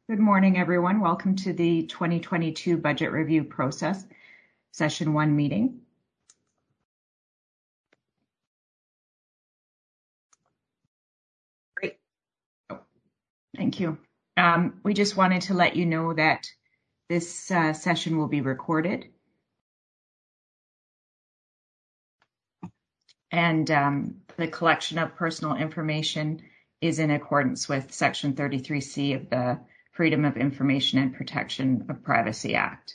Good morning, everyone. Welcome to the 2022 Budget Review Process, Session 1 meeting. Great. Thank you. We just wanted to let you know that this session will be recorded. And the collection of personal information is in accordance with Section 33C of the Freedom of Information and Protection of Privacy Act.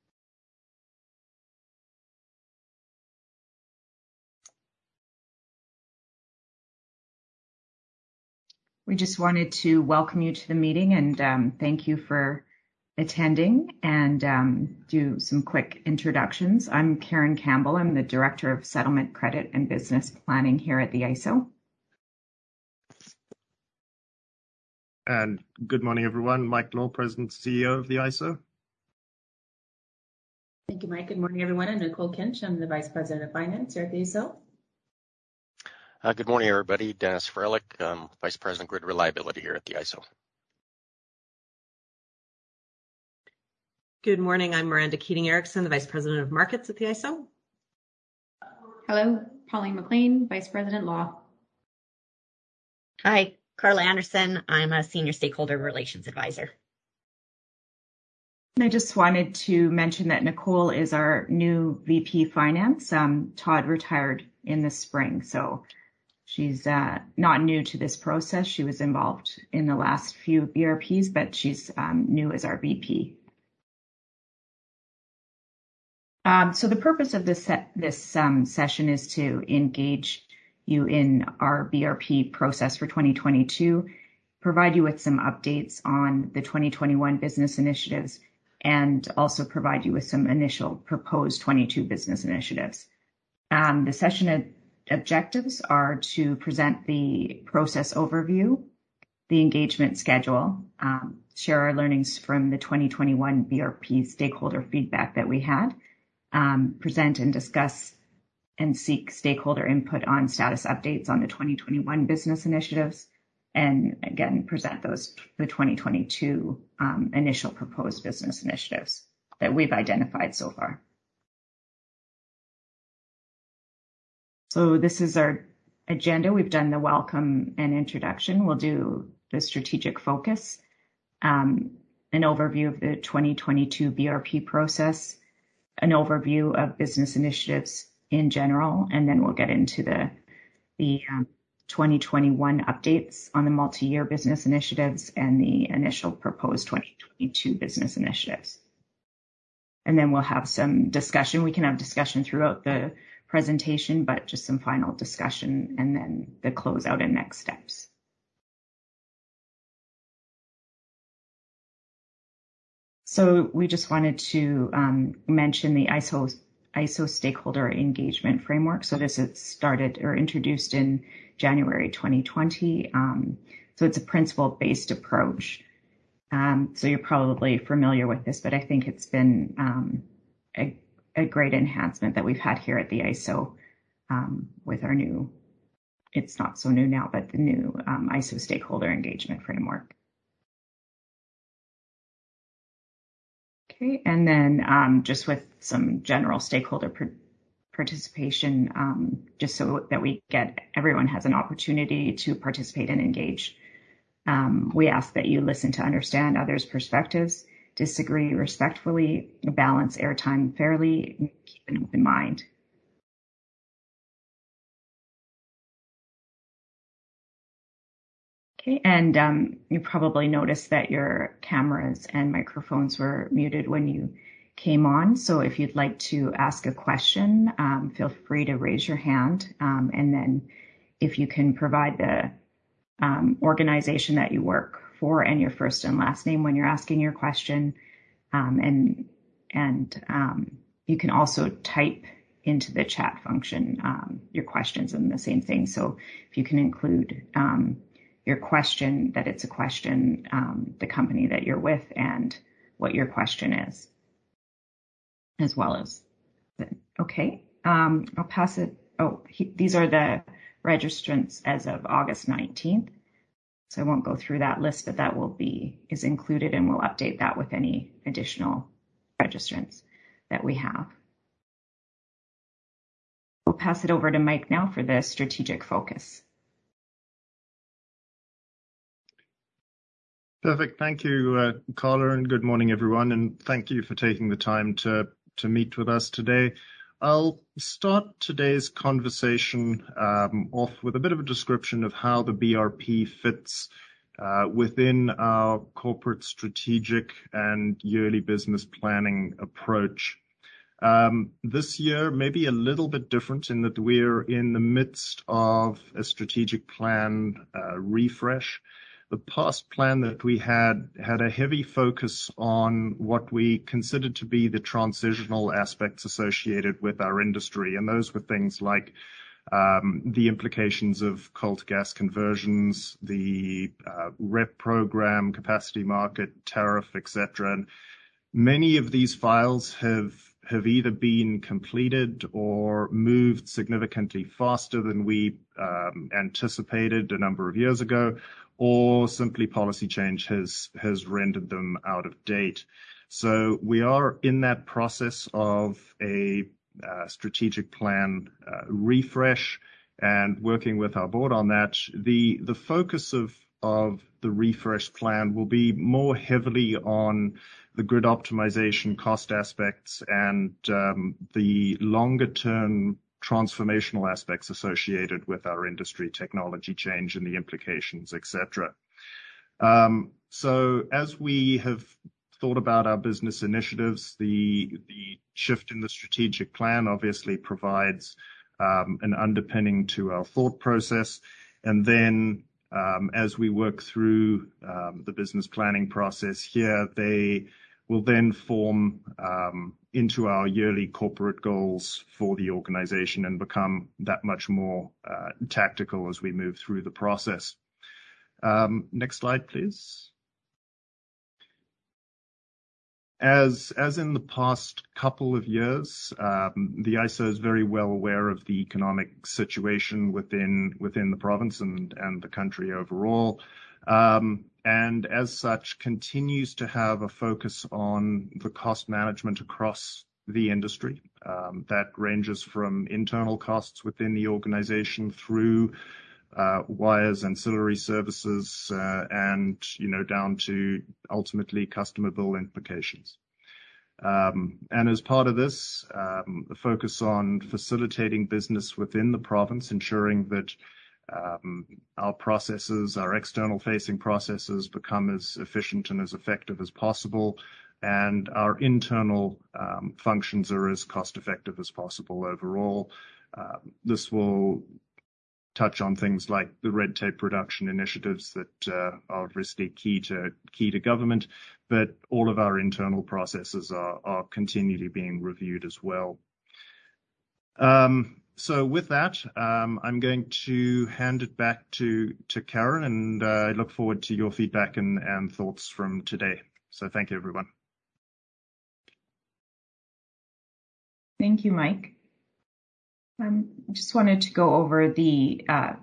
We just wanted to welcome you to the meeting and thank you for attending and do some quick introductions. I'm Karen Campbell. I'm the Director of Settlement, Credit and Business Planning here at the ISO. And good morning, everyone. Mike Law, President and CEO of the ISO. Thank you, Mike. Good morning, everyone. I'm Nicole Kinch. I'm the Vice President of Finance here at the ISO. Good morning, everybody. Dennis Freilich, Vice President Grid Reliability here at the ISO. Good morning. I'm Miranda Keating-Erickson, the Vice President of Markets at the ISO. Hello, Pauline McLean, Vice President Law. Hi, Carla Anderson. I'm a Senior Stakeholder Relations Advisor. I just wanted to mention that Nicole is our new VP Finance. Todd retired in the spring, so she's not new to this process. She was involved in the last few BRPs, but she's new as our VP. So the purpose of this session is to engage you in our BRP process for 2022, provide you with some updates on the 2021 business initiatives, and also provide you with some initial proposed 22 business initiatives. The session objectives are to present the process overview, the engagement schedule, share our learnings from the 2021 BRP stakeholder feedback that we had, present and discuss and seek stakeholder input on status updates on the 2021 business initiatives, and again, present the 2022 initial proposed business initiatives that we've identified so far. So this is our agenda. We've done the welcome and introduction. We'll do the strategic focus, an overview of the 2022 BRP process, an overview of business initiatives in general, and then we'll get into the 2021 updates on the multi-year business initiatives and the initial proposed 2022 business initiatives. And then we'll have some discussion. We can have discussion throughout the presentation, but just some final discussion and then the closeout and next steps. So we just wanted to mention the ISO Stakeholder Engagement Framework. So this is started or introduced in January 2020. So it's a principle-based approach. So you're probably familiar with this, but I think it's been a great enhancement that we've had here at the ISO with our new, it's not so new now, but the new ISO Stakeholder Engagement Framework. Okay, and then just with some general stakeholder participation, just so that everyone has an opportunity to participate and engage. We ask that you listen to understand others' perspectives, disagree respectfully, balance airtime fairly, and keep an open mind. Okay, and you probably noticed that your cameras and microphones were muted when you came on. So if you'd like to ask a question, feel free to raise your hand. And then if you can provide the organization that you work for and your first and last name when you're asking your question. And you can also type into the chat function your questions and the same thing. So if you can include your question, that it's a question, the company that you're with, and what your question is, as well as, okay, I'll pass it. These are the registrants as of August 19th. So I won't go through that list, but that is included, and we'll update that with any additional registrants that we have. We'll pass it over to Mike now for the strategic focus. Perfect. Thank you, Carla, and good morning, everyone. And thank you for taking the time to meet with us today. I'll start today's conversation off with a bit of a description of how the BRP fits within our corporate strategic and yearly business planning approach. This year may be a little bit different in that we're in the midst of a strategic plan refresh. The past plan that we had a heavy focus on what we considered to be the transitional aspects associated with our industry, and those were things like the implications of coal to gas conversions, the REP program, capacity market, tariff, etc. And many of these files have either been completed or moved significantly faster than we anticipated a number of years ago, or simply policy change has rendered them out of date. So we are in that process of a strategic plan refresh and working with our board on that. The focus of the refresh plan will be more heavily on the grid optimization cost aspects and the longer term transformational aspects associated with our industry, technology change and the implications, etc. So as we have thought about our business initiatives, the shift in the strategic plan obviously provides an underpinning to our thought process. And then as we work through the business planning process here, they will then form into our yearly corporate goals for the organization and become that much more tactical as we move through the process. Next slide, please. As in the past couple of years, the ISO is very well aware of the economic situation within the province and the country overall. And as such, continues to have a focus on the cost management across the industry. That ranges from internal costs within the organization through wires, ancillary services, and down to ultimately customer bill implications. And as part of this, the focus on facilitating business within the province, ensuring that our processes, our external-facing processes, become as efficient and as effective as possible, and our internal functions are as cost-effective as possible overall. This will touch on things like the red tape reduction initiatives that are obviously key to government, but all of our internal processes are continually being reviewed as well. So with that, I'm going to hand it back to Karen, and I look forward to your feedback and thoughts from today. So thank you, everyone. Thank you, Mike. Just wanted to go over the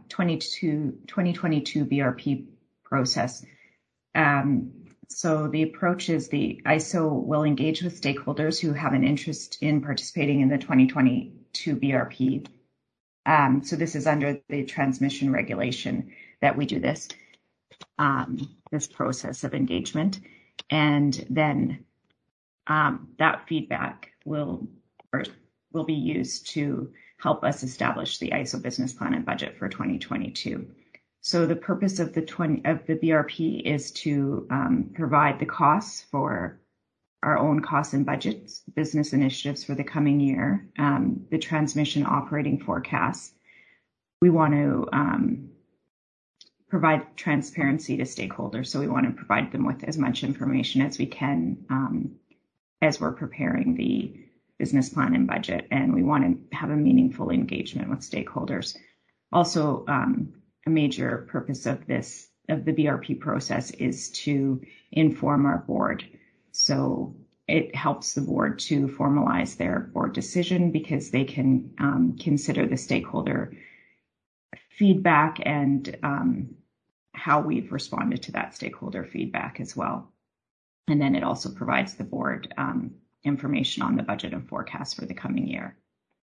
2022 BRP process. So the approach is the ISO will engage with stakeholders who have an interest in participating in the 2022 BRP. So this is under the transmission regulation that we do this process of engagement. And then that feedback will be used to help us establish the ISO business plan and budget for 2022. So the purpose of the BRP is to provide the costs for our own costs and budgets, business initiatives for the coming year, the transmission operating forecasts. We want to provide transparency to stakeholders, so we want to provide them with as much information as we can as we're preparing the business plan and budget, and we want to have a meaningful engagement with stakeholders. Also, a major purpose of the BRP process is to inform our board. So it helps the board to formalize their board decision because they can consider the stakeholder feedback and how we've responded to that stakeholder feedback as well. And then it also provides the board information on the budget and forecast for the coming year.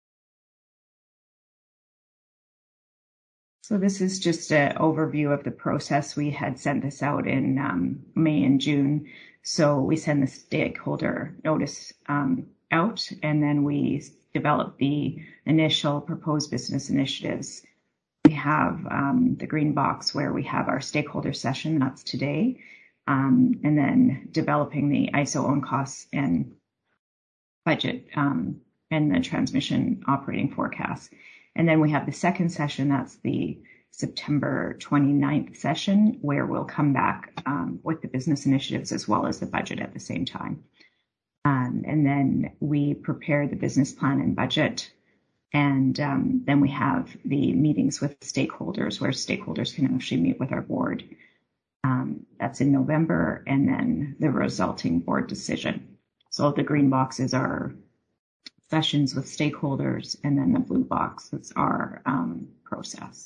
So this is just an overview of the process. We had sent this out in May and June. So we send the stakeholder notice out, and then we develop the initial proposed business initiatives. We have the green box where we have our stakeholder session, that's today, and then developing the ISO own costs and budget and the transmission operating forecast. And then we have the second session, that's the September 29th session, where we'll come back with the business initiatives as well as the budget at the same time. And then we prepare the business plan and budget. And then we have the meetings with stakeholders where stakeholders can actually meet with our board. That's in November, and then the resulting board decision. So the green boxes are sessions with stakeholders, and then the blue box is our process.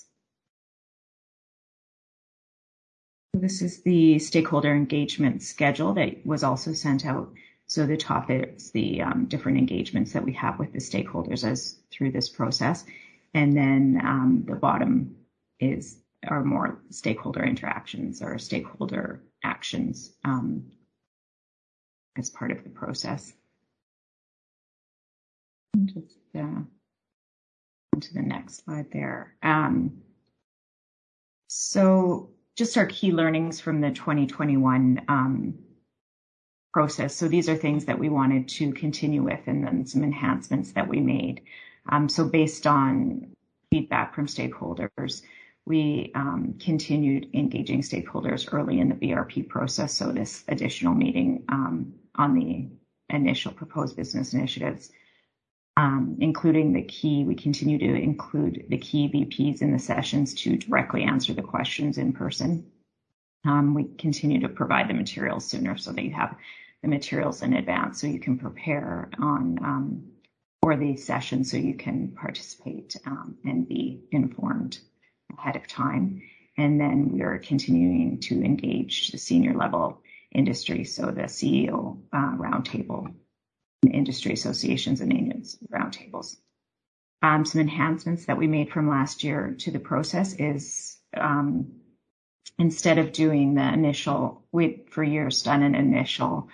This is the stakeholder engagement schedule that was also sent out. So the top is the different engagements that we have with the stakeholders as through this process. And then the bottom is our more stakeholder interactions or stakeholder actions as part of the process. Just onto the next slide there. So just our key learnings from the 2021 process. So these are things that we wanted to continue with, and then some enhancements that we made. So based on feedback from stakeholders, we continued engaging stakeholders early in the BRP process. So this additional meeting on the initial proposed business initiatives, including we continue to include the key VPs in the sessions to directly answer the questions in person. We continue to provide the materials sooner so that you have the materials in advance so you can prepare on for the session so you can participate and be informed ahead of time. And then we are continuing to engage the senior level industry, so the CEO roundtable, industry associations and unions roundtables. Some enhancements that we made from last year to the process is instead of doing the initial, we'd for years done an initial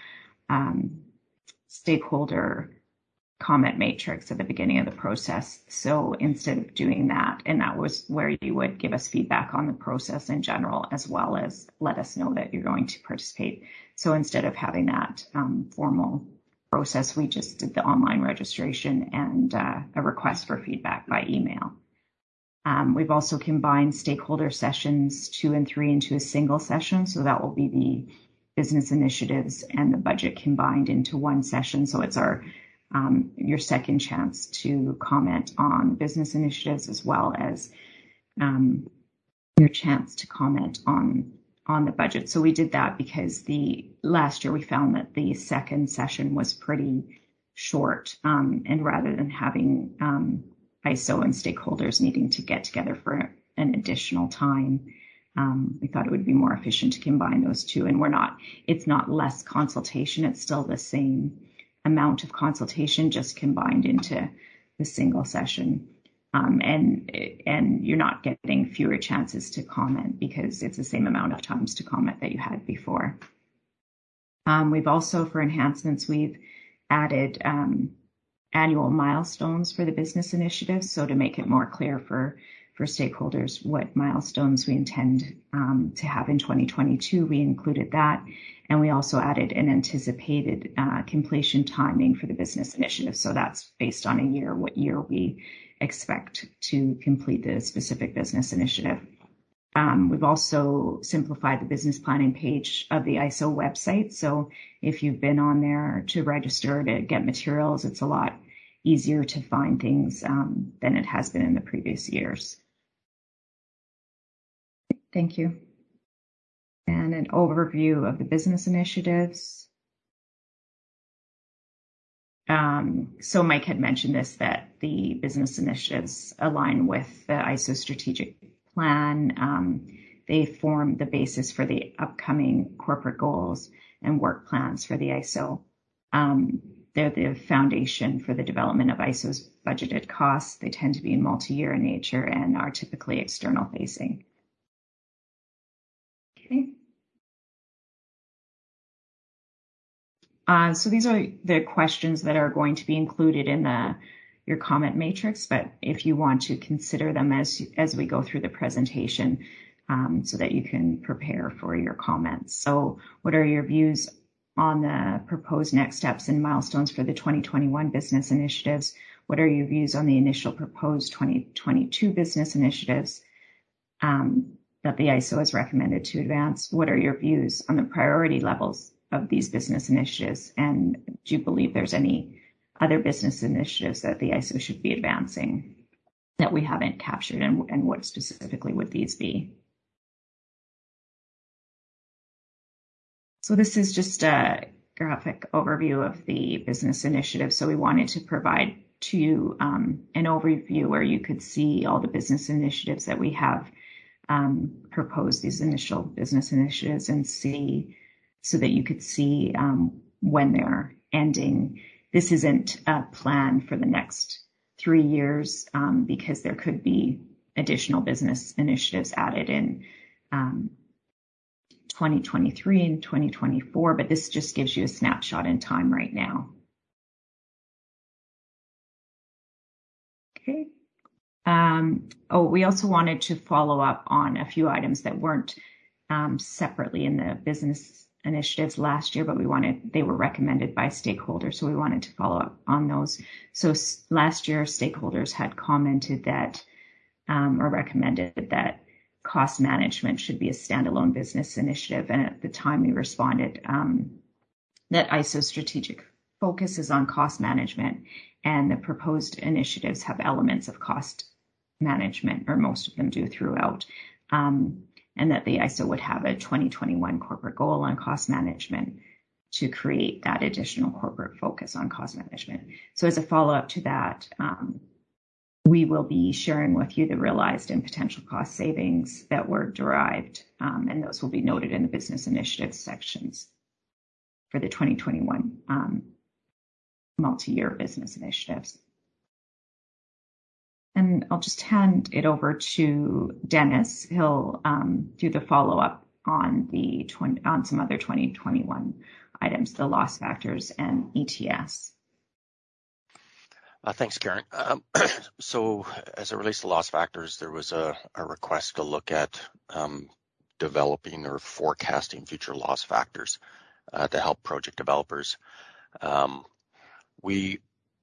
stakeholder comment matrix at the beginning of the process. So instead of doing that, and that was where you would give us feedback on the process in general, as well as let us know that you're going to participate. So instead of having that formal process, we just did the online registration and a request for feedback by email. We've also combined stakeholder sessions 2 and 3 into a single session. So that will be the business initiatives and the budget combined into one session. So it's your second chance to comment on business initiatives, as well as your chance to comment on the budget. So we did that because last year we found that the second session was pretty short, and rather than having ISO and stakeholders needing to get together for an additional time, we thought it would be more efficient to combine those two. And it's not less consultation, it's still the same amount of consultation, just combined into the single session. And you're not getting fewer chances to comment because it's the same amount of times to comment that you had before. We've also, for enhancements, we've added annual milestones for the business initiatives. So to make it more clear for stakeholders what milestones we intend to have in 2022, we included that. And we also added an anticipated completion timing for the business initiative. So that's based on a year, what year we expect to complete the specific business initiative. We've also simplified the business planning page of the ISO website. So if you've been on there to register to get materials, it's a lot easier to find things than it has been in the previous years. Thank you. And an overview of the business initiatives. So Mike had mentioned this, that the business initiatives align with the ISO strategic plan. they form the basis for the upcoming corporate goals and work plans for the ISO. They're the foundation for the development of ISO's budgeted costs. They tend to be multi-year in nature and are typically external facing. Okay. So these are the questions that are going to be included in your comment matrix, but if you want to consider them as we go through the presentation, so that you can prepare for your comments. So what are your views on the proposed next steps and milestones for the 2021 business initiatives? What are your views on the initial proposed 2022 business initiatives that the ISO has recommended to advance? What are your views on the priority levels of these business initiatives? And do you believe there's any other business initiatives that the ISO should be advancing that we haven't captured, and what specifically would these be? So this is just a graphic overview of the business initiative. So we wanted to provide to you an overview where you could see all the business initiatives that we have proposed, these initial business initiatives, and see so that you could see when they're ending. This isn't a plan for the next 3 years because there could be additional business initiatives added in 2023 and 2024, but this just gives you a snapshot in time right now. Okay. We also wanted to follow up on a few items that weren't separately in the business initiatives last year, but they were recommended by stakeholders, so we wanted to follow up on those. So last year, stakeholders had commented that or recommended that cost management should be a standalone business initiative, and at the time we responded that ISO's strategic focus is on cost management, and the proposed initiatives have elements of cost management, or most of them do throughout, and that the ISO would have a 2021 corporate goal on cost management to create that additional corporate focus on cost management. So as a follow-up to that, we will be sharing with you the realized and potential cost savings that were derived, and those will be noted in the business initiatives sections for the 2021 multi-year business initiatives. And I'll just hand it over to Dennis. He'll do the follow-up on some other 2021 items, the loss factors and ETS. Thanks, Karen. So as it relates to loss factors, there was a request to look at developing or forecasting future loss factors to help project developers. We're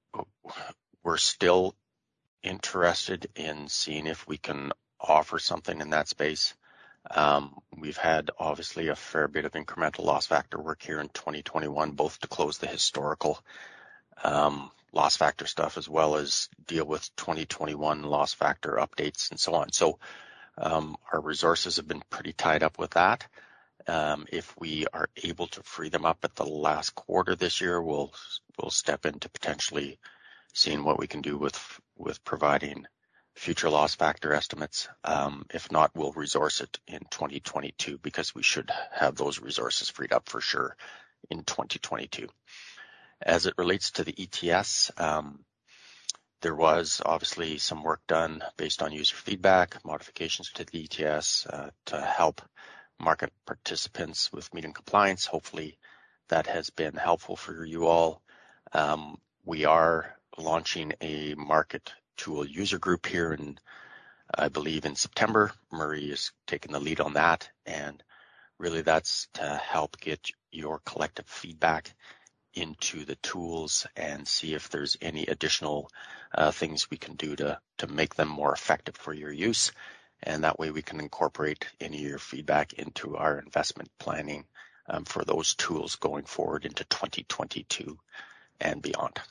still interested in seeing if we can offer something in that space. We've had obviously a fair bit of incremental loss factor work here in 2021, both to close the historical loss factor stuff as well as deal with 2021 loss factor updates and so on. So our resources have been pretty tied up with that. If we are able to free them up at the last quarter this year, we'll step into potentially seeing what we can do with providing future loss factor estimates. If not, we'll resource it in 2022 because we should have those resources freed up for sure in 2022. As it relates to the ETS, there was obviously some work done based on user feedback, modifications to the ETS to help market participants with meeting compliance. Hopefully that has been helpful for you all. We are launching a market tool user group here, and I believe in September. Murray is taking the lead on that, and really that's to help get your collective feedback into the tools and see if there's any additional things we can do to make them more effective for your use. And that way we can incorporate any of your feedback into our investment planning for those tools going forward into 2022 and beyond.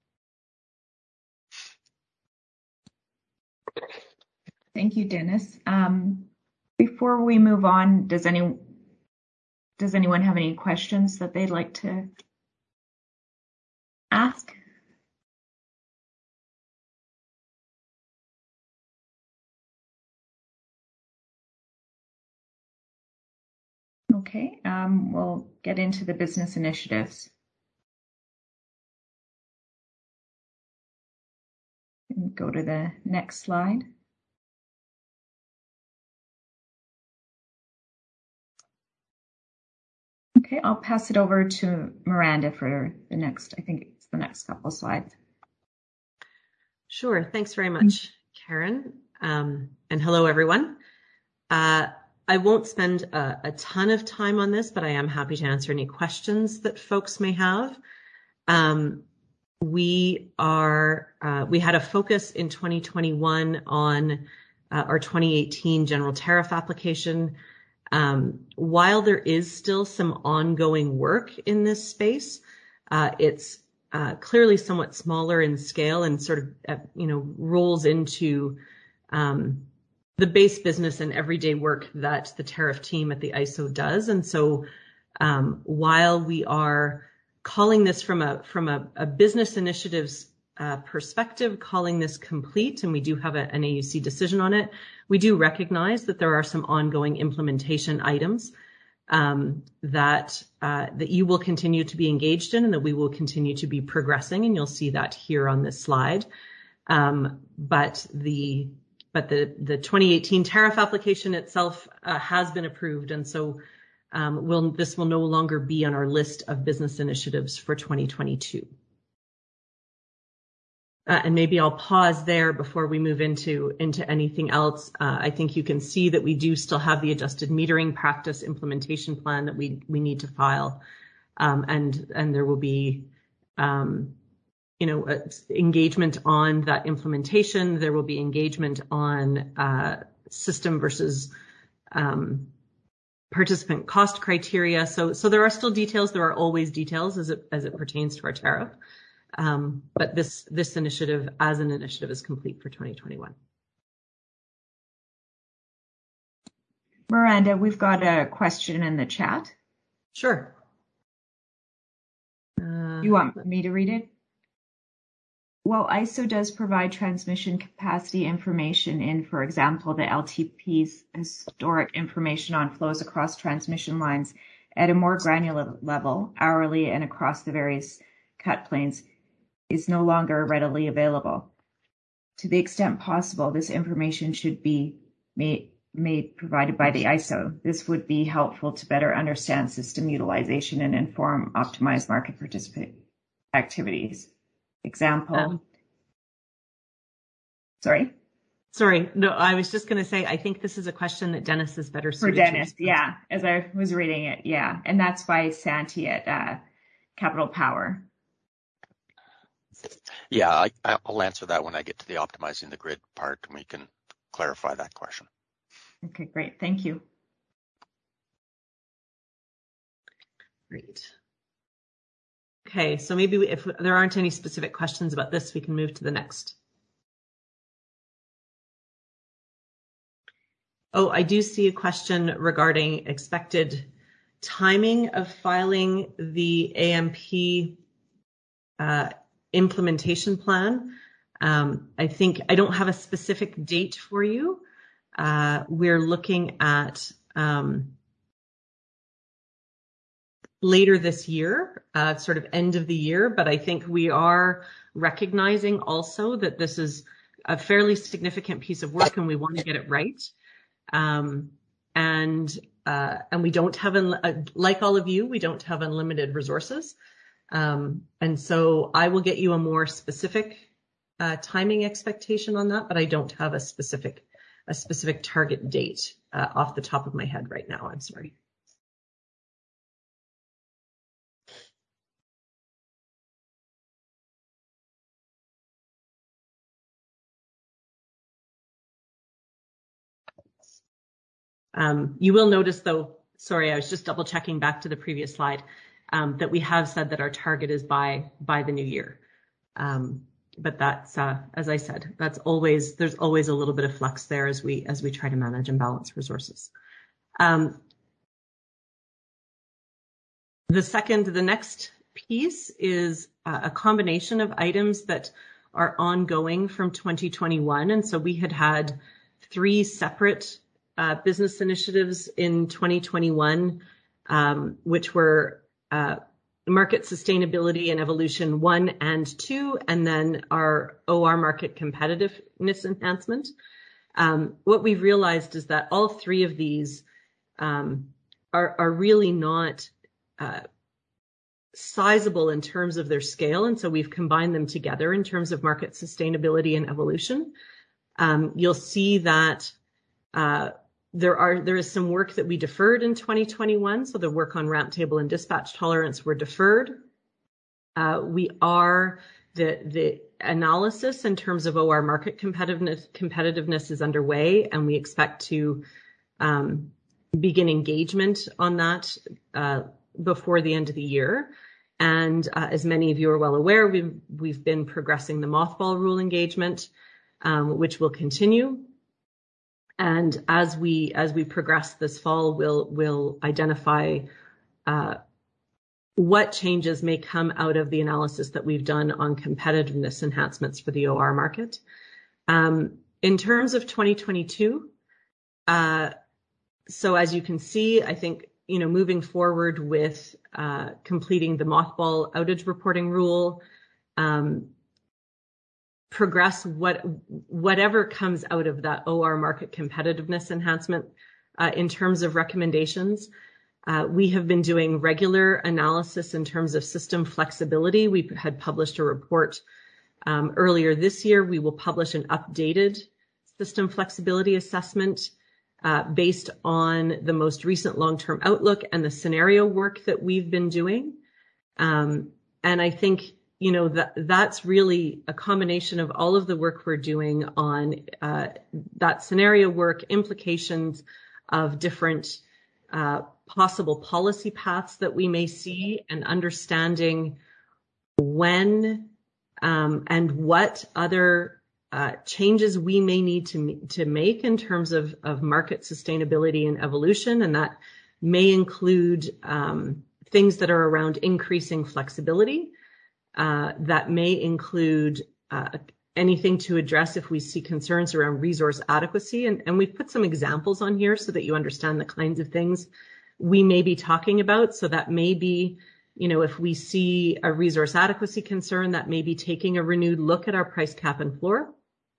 Thank you, Dennis. Before we move on, does anyone have any questions that they'd like to ask? Okay, we'll get into the business initiatives. And go to the next slide. Okay, I'll pass it over to Miranda for the next, I think it's the next couple of slides. Sure. Thanks very much, Karen. And hello, everyone. I won't spend a ton of time on this, but I am happy to answer any questions that folks may have. We had a focus in 2021 on our 2018 general tariff application. While there is still some ongoing work in this space, it's clearly somewhat smaller in scale and sort of, rolls into the base business and everyday work that the tariff team at the ISO does. And so while we are calling this from a business initiatives perspective, calling this complete, and we do have an AUC decision on it, we do recognize that there are some ongoing implementation items that you will continue to be engaged in and that we will continue to be progressing, and you'll see that here on this slide. But the 2018 tariff application itself has been approved, and so this will no longer be on our list of business initiatives for 2022. And maybe I'll pause there before we move into anything else. I think you can see that we do still have the adjusted metering practice implementation plan that we need to file, and there will be engagement on that implementation. There will be engagement on system versus participant cost criteria. So there are still details. There are always details as it pertains to our tariff. But this initiative as an initiative is complete for 2021. Miranda, we've got a question in the chat. Sure. You want me to read it? Well, ISO does provide transmission capacity information in, for example, the LTP's historic information on flows across transmission lines at a more granular level, hourly and across the various cut planes, is no longer readily available. To the extent possible, this information should be provided by the ISO. This would be helpful to better understand system utilization and inform optimized market participant activities. Example. Sorry, no, I was just going to say, I think this is a question that Dennis is better suited for Dennis, yeah, as I was reading it, yeah. And that's by Santi at Capital Power. Yeah, I'll answer that when I get to the optimizing the grid part, and we can clarify that question. Okay, great. Thank you. Great. Okay, so maybe if there aren't any specific questions about this, we can move to the next. Oh, I do see a question regarding expected timing of filing the AMP implementation plan. I think I don't have a specific date for you. We're looking at later this year, sort of end of the year, but I think we are recognizing also that this is a fairly significant piece of work and we want to get it right. And we don't have, like all of you, we don't have unlimited resources. And so I will get you a more specific timing expectation on that, but I don't have a specific target date off the top of my head right now. I'm sorry. You will notice, though, sorry, I was just double checking back to the previous slide, that we have said that our target is by the new year. But that's, as I said, there's always a little bit of flux there as we try to manage and balance resources. The next piece is a combination of items that are ongoing from 2021. And so we had 3 separate business initiatives in 2021 which were Market Sustainability and Evolution 1 and 2, and then our OR Market Competitiveness Enhancement. What we've realized is that all three of these are really not sizable in terms of their scale, and so we've combined them together in terms of market sustainability and evolution. You'll see that there is some work that we deferred in 2021, so the work on ramp table and dispatch tolerance were deferred. The analysis in terms of OR market competitiveness is underway, and we expect to begin engagement on that before the end of the year. And as many of you are well aware, we've been progressing the mothball rule engagement, which will continue. And as we progress this fall, we'll identify what changes may come out of the analysis that we've done on competitiveness enhancements for the OR market. In terms of 2022, so as you can see, I think, moving forward with completing the mothball outage reporting rule, progress whatever comes out of that OR market competitiveness enhancement in terms of recommendations. We have been doing regular analysis in terms of system flexibility. We had published a report earlier this year. We will publish an updated system flexibility assessment based on the most recent long-term outlook and the scenario work that we've been doing. And I think, that's really a combination of all of the work we're doing on that scenario work, implications of different possible policy paths that we may see, and understanding when and what other changes we may need to make in terms of market sustainability and evolution. And that may include things that are around increasing flexibility. That may include anything to address if we see concerns around resource adequacy. And we've put some examples on here so that you understand the kinds of things we may be talking about. So that may be, if we see a resource adequacy concern, that may be taking a renewed look at our price cap and floor.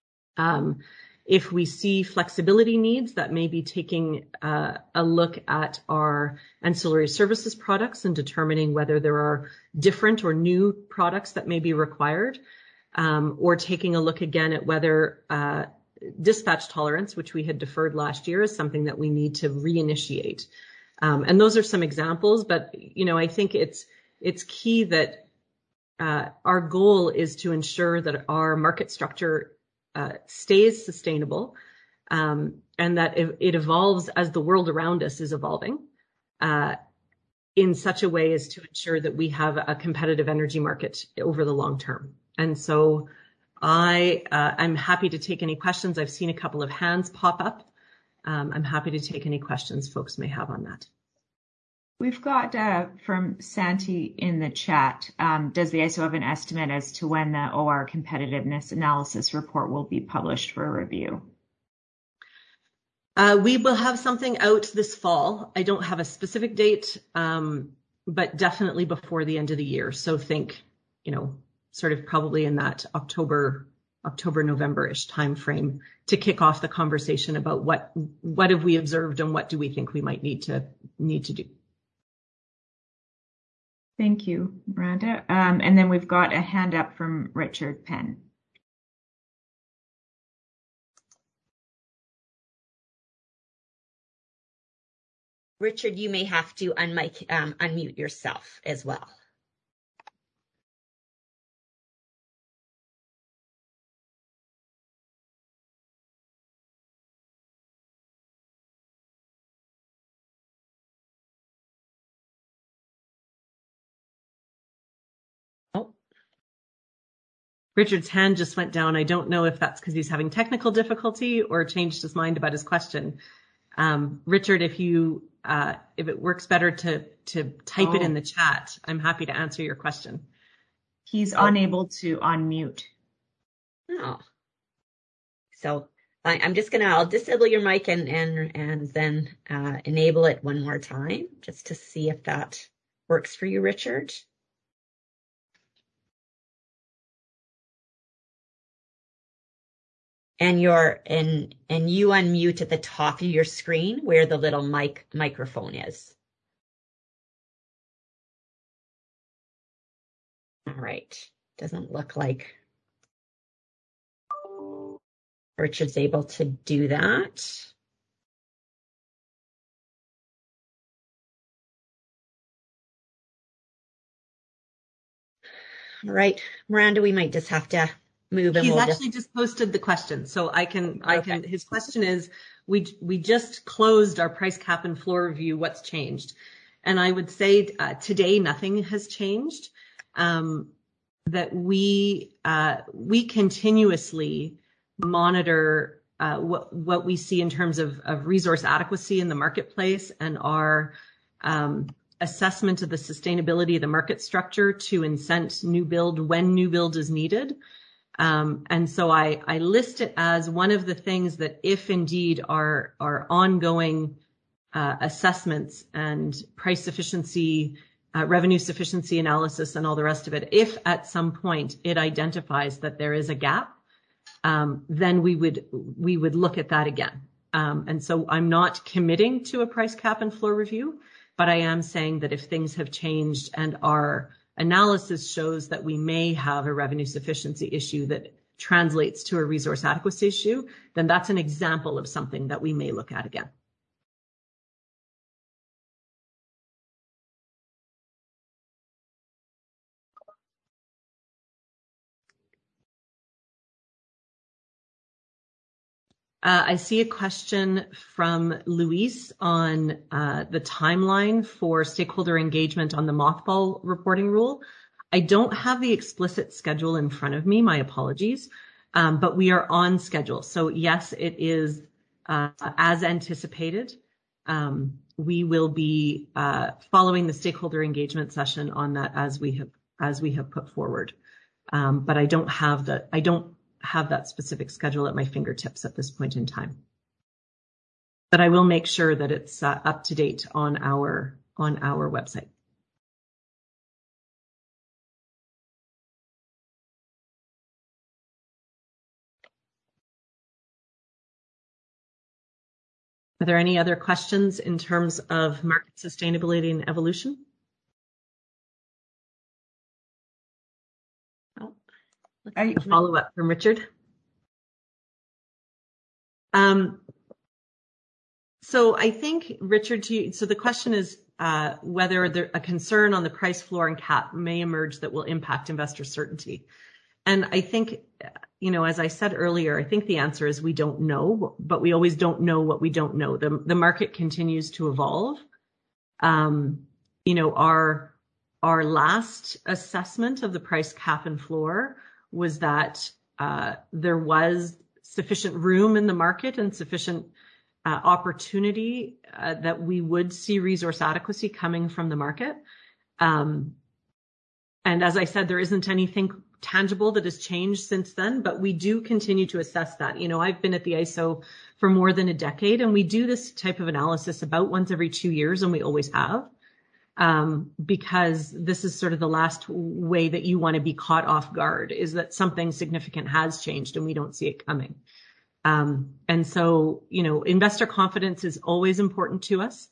If we see flexibility needs, that may be taking a look at our ancillary services products and determining whether there are different or new products that may be required, or taking a look again at whether dispatch tolerance, which we had deferred last year, is something that we need to reinitiate. And those are some examples, but I think it's key that our goal is to ensure that our market structure stays sustainable, and that it evolves as the world around us is evolving, in such a way as to ensure that we have a competitive energy market over the long term. And so I'm happy to take any questions. I've seen a couple of hands pop up. I'm happy to take any questions folks may have on that. We've got from Santi in the chat, does the ISO have an estimate as to when the OR competitiveness analysis report will be published for review? We will have something out this fall. I don't have a specific date, but definitely before the end of the year. So think, sort of probably in that October, November-ish timeframe to kick off the conversation about what have we observed and what do we think we might need to do. Thank you, Miranda. And then we've got a hand up from Richard Penn. Richard, you may have to unmute yourself as well. Richard's hand just went down. I don't know if that's because he's having technical difficulty or changed his mind about his question. Richard, if it works better to type it in the chat, I'm happy to answer your question. He's unable to unmute. Oh. So I'm just I'll disable your mic and then enable it one more time just to see if that works for you, Richard. And you unmute at the top of your screen where the little microphone is. All right. Doesn't look like Richard's able to do that. All right, Miranda, we might just have to move. He's actually just posted the question, so I can. His question is: we just closed our price cap and floor review. What's changed? And I would say today nothing has changed. That we continuously monitor what we see in terms of resource adequacy in the marketplace and our assessment of the sustainability of the market structure to incent new build when new build is needed. And so I list it as one of the things that if indeed our ongoing assessments and price sufficiency, revenue sufficiency analysis and all the rest of it, if at some point it identifies that there is a gap, then we would look at that again. And so I'm not committing to a price cap and floor review, but I am saying that if things have changed and our analysis shows that we may have a revenue sufficiency issue that translates to a resource adequacy issue, then that's an example of something that we may look at again. I see a question from Luis on the timeline for stakeholder engagement on the mothball reporting rule. I don't have the explicit schedule in front of me, my apologies, but we are on schedule. So yes, it is as anticipated. We will be following the stakeholder engagement session on that as we have put forward. But I don't have that specific schedule at my fingertips at this point in time. But I will make sure that it's up to date on our website. Are there any other questions in terms of market sustainability and evolution? A follow-up from Richard. So I think, Richard, so the question is whether a concern on the price floor and cap may emerge that will impact investor certainty. And I think, as I said earlier, I think the answer is we don't know, but we always don't know what we don't know. The market continues to evolve. Our last assessment of the price cap and floor was that there was sufficient room in the market and sufficient opportunity that we would see resource adequacy coming from the market. And as I said, there isn't anything tangible that has changed since then, but we do continue to assess that. I've been at the ISO for more than a decade, and we do this type of analysis about once every 2 years, and we always have. Because this is sort of the last way that you want to be caught off guard, is that something significant has changed and we don't see it coming. And so, investor confidence is always important to us.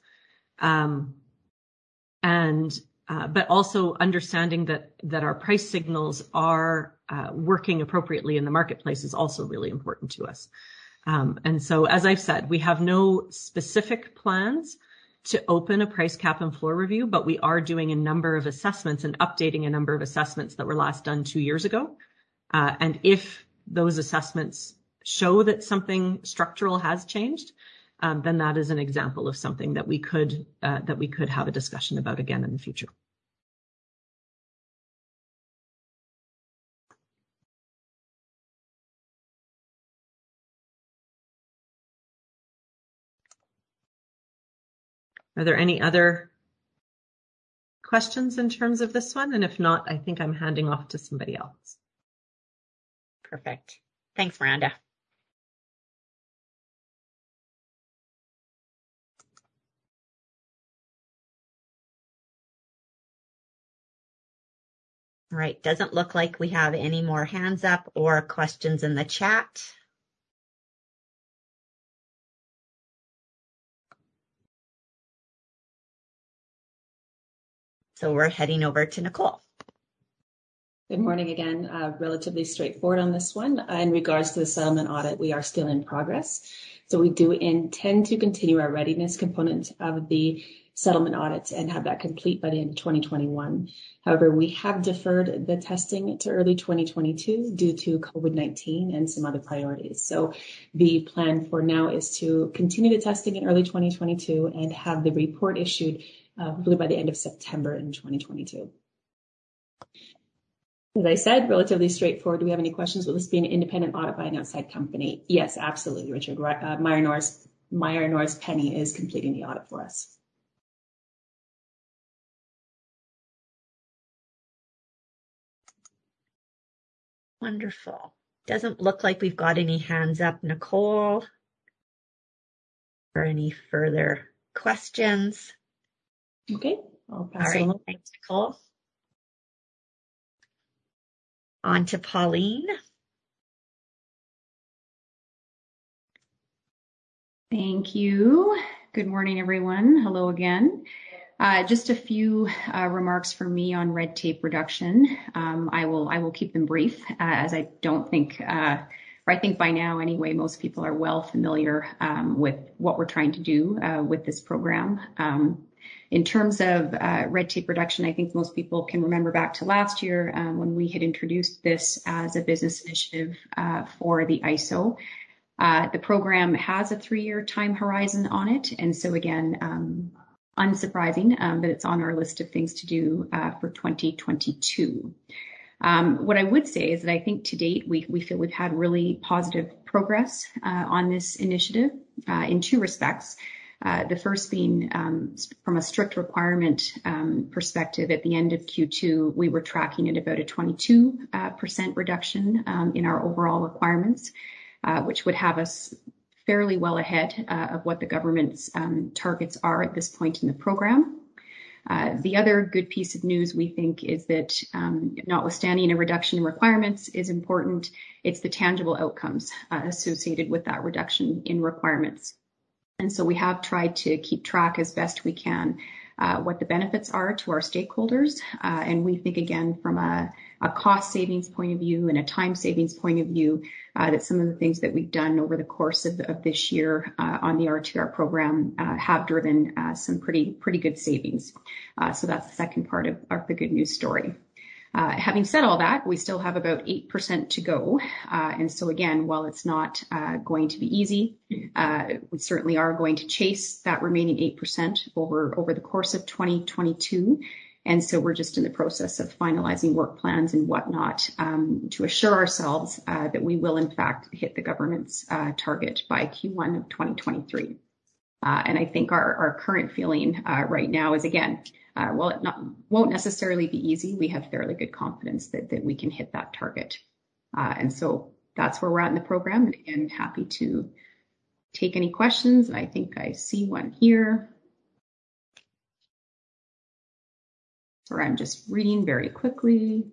But also understanding that our price signals are working appropriately in the marketplace is also really important to us. And so, as I've said, we have no specific plans to open a price cap and floor review, but we are doing a number of assessments and updating a number of assessments that were last done 2 years ago. And if those assessments show that something structural has changed, then that is an example of something that we could have a discussion about again in the future. Are there any other questions in terms of this one? And if not, I think I'm handing off to somebody else. Perfect. Thanks, Miranda. All right, doesn't look like we have any more hands up or questions in the chat. So we're heading over to Nicole. Good morning again. Relatively straightforward on this one. In regards to the settlement audit, we are still in progress. So we do intend to continue our readiness component of the settlement audit and have that complete by the end of 2021. However, we have deferred the testing to early 2022 due to COVID-19 and some other priorities. So the plan for now is to continue the testing in early 2022 and have the report issued hopefully by the end of September in 2022. As I said, relatively straightforward. Do we have any questions? Will this be an independent audit by an outside company? Yes, absolutely, Richard. Meyer Norris Penny is completing the audit for us. Wonderful. Doesn't look like we've got any hands up, Nicole, or any further questions. Okay, I'll pass it on. Thanks, Nicole. On to Pauline. Thank you. Good morning, everyone. Hello again. Just a few remarks from me on red tape reduction. I will keep them brief, as I don't think, or I think by now anyway, most people are well familiar with what we're trying to do with this program. In terms of red tape reduction, I think most people can remember back to last year when we had introduced this as a business initiative for the ISO. The program has a 3-year time horizon on it, and so again, unsurprising, but it's on our list of things to do for 2022. What I would say is that I think to date, we feel we've had really positive progress on this initiative in 2 respects. The first being from a strict requirement perspective, at the end of Q2, we were tracking at about a 22% reduction in our overall requirements, which would have us fairly well ahead of what the government's targets are at this point in the program. The other good piece of news we think is that notwithstanding a reduction in requirements is important, it's the tangible outcomes associated with that reduction in requirements. And so we have tried to keep track as best we can what the benefits are to our stakeholders. And we think, again, from a cost savings point of view and a time savings point of view, that some of the things that we've done over the course of this year on the RTR program have driven some pretty good savings. So that's the second part of the good news story. Having said all that, we still have about 8% to go. And so again, while it's not going to be easy, we certainly are going to chase that remaining 8% over the course of 2022. And so we're just in the process of finalizing work plans and whatnot to assure ourselves that we will in fact hit the government's target by Q1 of 2023. And I think our current feeling right now is, again, while it won't necessarily be easy, we have fairly good confidence that we can hit that target. And so that's where we're at in the program. And again, happy to take any questions. I think I see one here. Sorry, I'm just reading very quickly.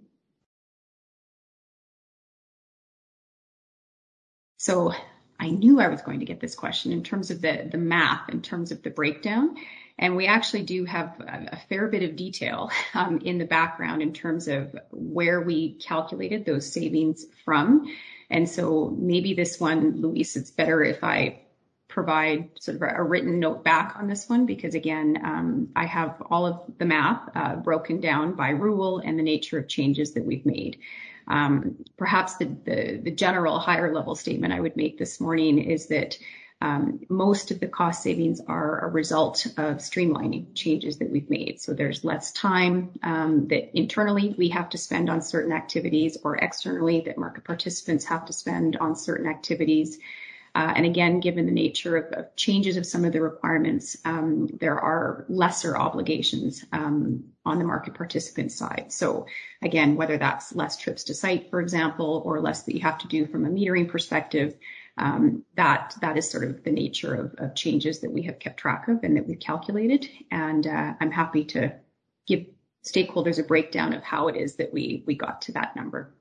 So I knew I was going to get this question in terms of the math, in terms of the breakdown. And we actually do have a fair bit of detail in the background in terms of where we calculated those savings from. And so maybe this one, Luis, it's better if I provide sort of a written note back on this one, because again, I have all of the math broken down by rule and the nature of changes that we've made. Perhaps the general higher level statement I would make this morning is that most of the cost savings are a result of streamlining changes that we've made. So there's less time that internally we have to spend on certain activities, or externally that market participants have to spend on certain activities. And again, given the nature of changes of some of the requirements, there are lesser obligations on the market participant side. So again, whether that's less trips to site, for example, or less that you have to do from a metering perspective, that is sort of the nature of changes that we have kept track of and that we've calculated. And I'm happy to give stakeholders a breakdown of how it is that we got to that number.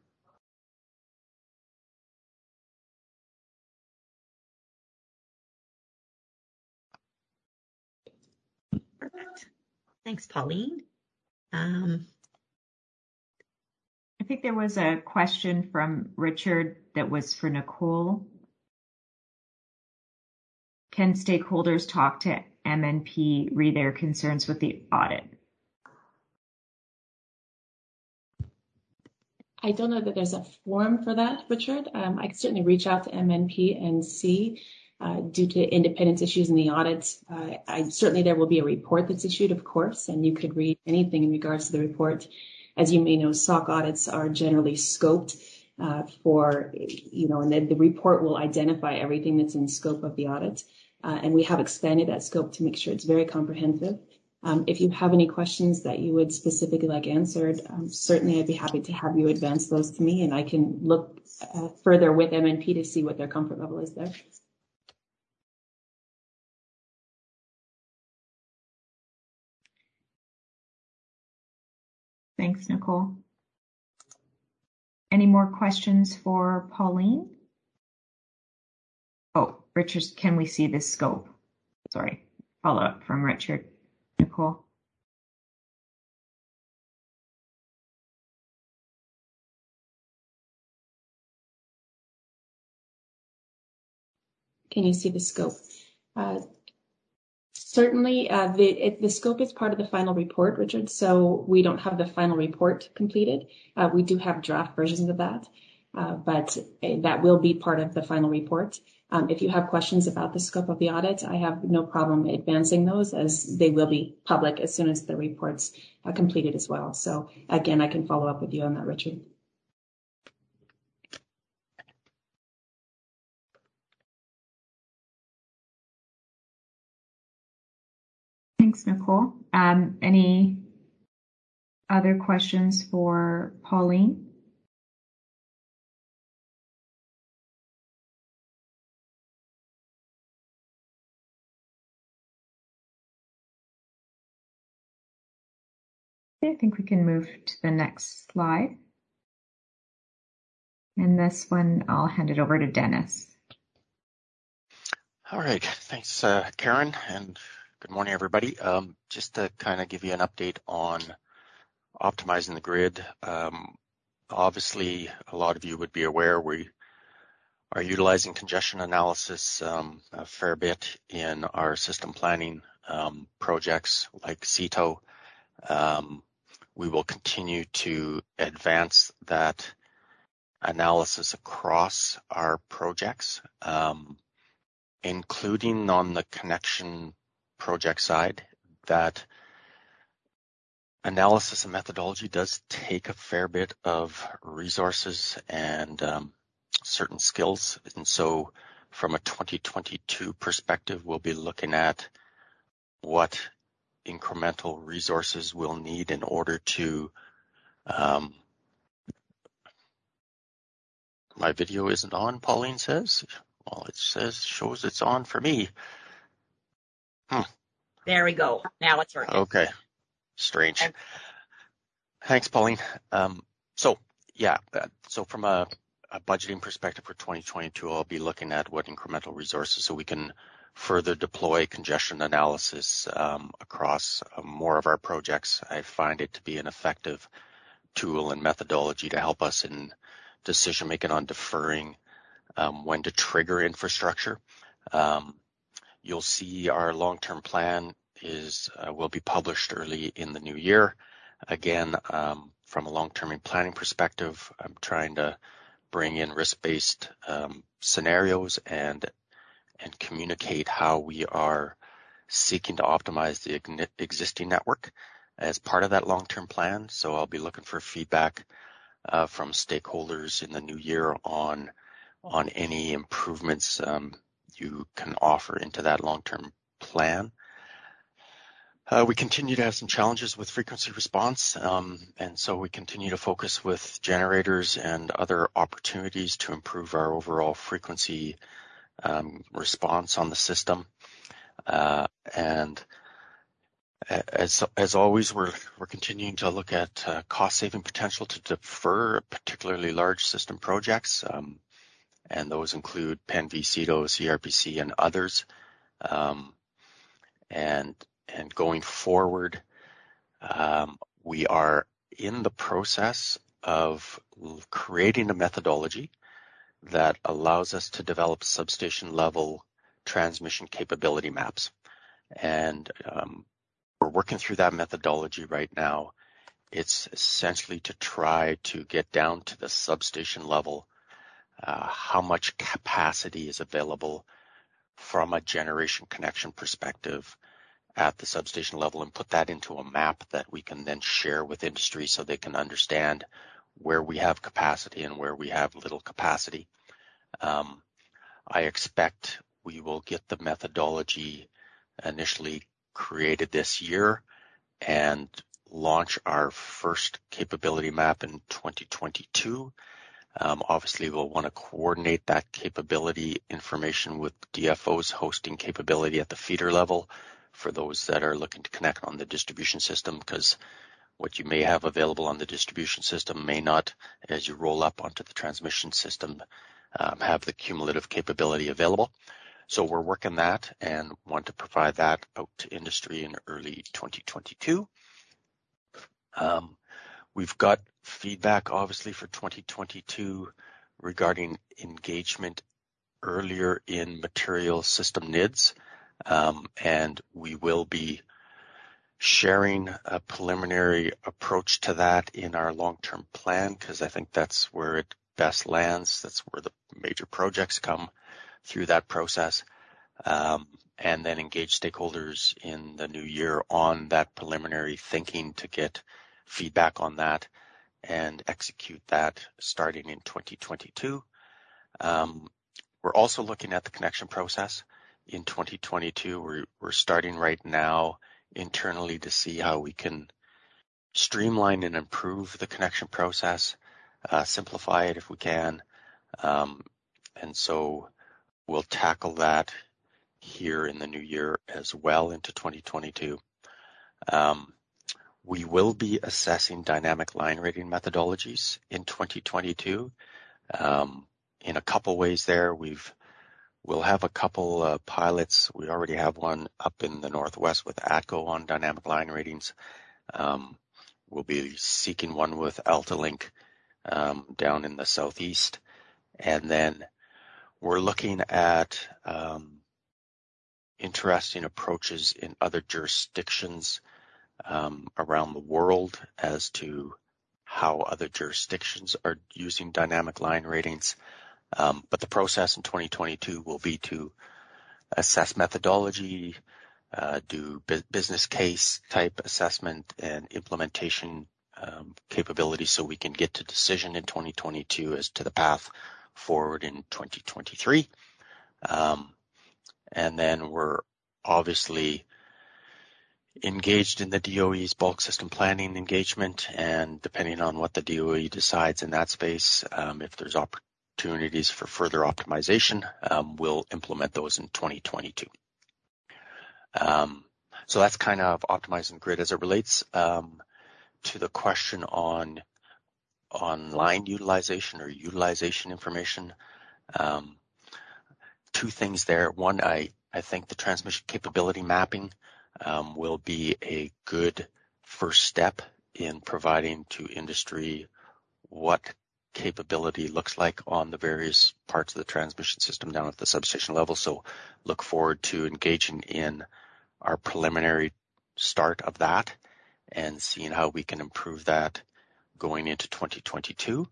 Perfect. Thanks, Pauline. I think there was a question from Richard that was for Nicole. Can stakeholders talk to MNP, read their concerns with the audit? I don't know that there's a form for that, Richard. I can certainly reach out to MNP and see. Due to independence issues in the audit, certainly there will be a report that's issued, of course, and you could read anything in regards to the report. As you may know, SOC audits are generally scoped for, and the report will identify everything that's in scope of the audit. And we have expanded that scope to make sure it's very comprehensive. If you have any questions that you would specifically like answered, certainly I'd be happy to have you advance those to me, and I can look further with MNP to see what their comfort level is there. Thanks, Nicole. Any more questions for Pauline? Oh, Richard, can we see this scope? Sorry, follow up from Richard. Nicole. Can you see the scope? Certainly, the scope is part of the final report, Richard, so we don't have the final report completed. We do have draft versions of that, but that will be part of the final report. If you have questions about the scope of the audit, I have no problem advancing those, as they will be public as soon as the report's completed as well. So again, I can follow up with you on that, Richard. Thanks, Nicole. Any other questions for Pauline? I think we can move to the next slide. And this one, I'll hand it over to Dennis. All right, thanks, Karen, and good morning, everybody. Just to kind of give you an update on optimizing the grid. Obviously, a lot of you would be aware we are utilizing congestion analysis a fair bit in our system planning projects like CETO. We will continue to advance that analysis across our projects, including on the connection project side. That analysis and methodology does take a fair bit of resources and certain skills. And so from a 2022 perspective, we'll be looking at what incremental resources we'll need in order to my video isn't on, Pauline says. Well, it shows it's on for me. There we go. Now it's working. Okay. Strange. Thanks, Pauline. So from a budgeting perspective for 2022, I'll be looking at what incremental resources so we can further deploy congestion analysis across more of our projects. I find it to be an effective tool and methodology to help us in decision making on deferring when to trigger infrastructure. You'll see our long-term plan will be published early in the new year. Again, from a long-term planning perspective, I'm trying to bring in risk-based scenarios and communicate how we are seeking to optimize the existing network as part of that long-term plan. So I'll be looking for feedback from stakeholders in the new year on any improvements you can offer into that long-term plan. We continue to have some challenges with frequency response, and so we continue to focus with generators and other opportunities to improve our overall frequency response on the system. And As always, we're continuing to look at cost-saving potential to defer particularly large system projects, and those include PenV, CETO, CRPC, and others. And going forward, we are in the process of creating a methodology that allows us to develop substation-level transmission capability maps. And we're working through that methodology right now. It's essentially to try to get down to the substation level, how much capacity is available from a generation connection perspective at the substation level, and put that into a map that we can then share with industry so they can understand where we have capacity and where we have little capacity. I expect we will get the methodology initially created this year and launch our first capability map in 2022. Obviously, we'll want to coordinate that capability information with DFO's hosting capability at the feeder level for those that are looking to connect on the distribution system, because what you may have available on the distribution system may not, as you roll up onto the transmission system, have the cumulative capability available. So we're working that and want to provide that out to industry in early 2022. We've got feedback, obviously, for 2022 regarding engagement earlier in material system NIDs, and we will be sharing a preliminary approach to that in our long-term plan, because I think that's where it best lands. That's where the major projects come through that process, and then engage stakeholders in the new year on that preliminary thinking to get feedback on that and execute that starting in 2022. We're also looking at the connection process in 2022. We're starting right now internally to see how we can streamline and improve the connection process, simplify it if we can. And so we'll tackle that here in the new year as well into 2022. We will be assessing dynamic line rating methodologies in 2022. In a couple ways there, we'll have a couple pilots. We already have one up in the Northwest with ATCO on dynamic line ratings. We'll be seeking one with AltaLink down in the Southeast. And then we're looking at interesting approaches in other jurisdictions around the world as to how other jurisdictions are using dynamic line ratings. But the process in 2022 will be to assess methodology, do business case type assessment and implementation capability so we can get to decision in 2022 as to the path forward in 2023. And then we're obviously engaged in the DOE's bulk system planning engagement, and depending on what the DOE decides in that space, if there's opportunities for further optimization, we'll implement those in 2022. So that's kind of optimizing grid as it relates to the question on line utilization or utilization information. Two things there. One, I think the transmission capability mapping will be a good first step in providing to industry what capability looks like on the various parts of the transmission system down at the substation level. So look forward to engaging in our preliminary start of that and seeing how we can improve that going into 2022.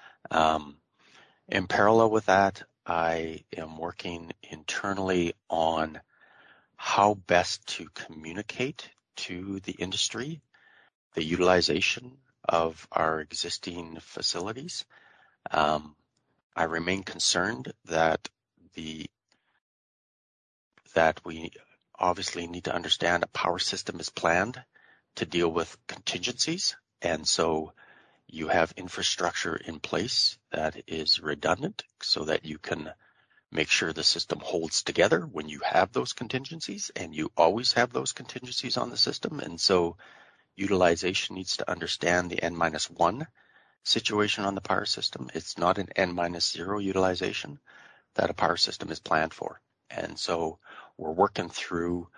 In parallel with that, I am working internally on how best to communicate to the industry the utilization of our existing facilities. I remain concerned that we obviously need to understand a power system is planned to deal with contingencies, and so you have infrastructure in place that is redundant so that you can make sure the system holds together when you have those contingencies, and you always have those contingencies on the system. And so utilization needs to understand the N-1 situation on the power system. It's not an N-0 utilization that a power system is planned for. And so we're working through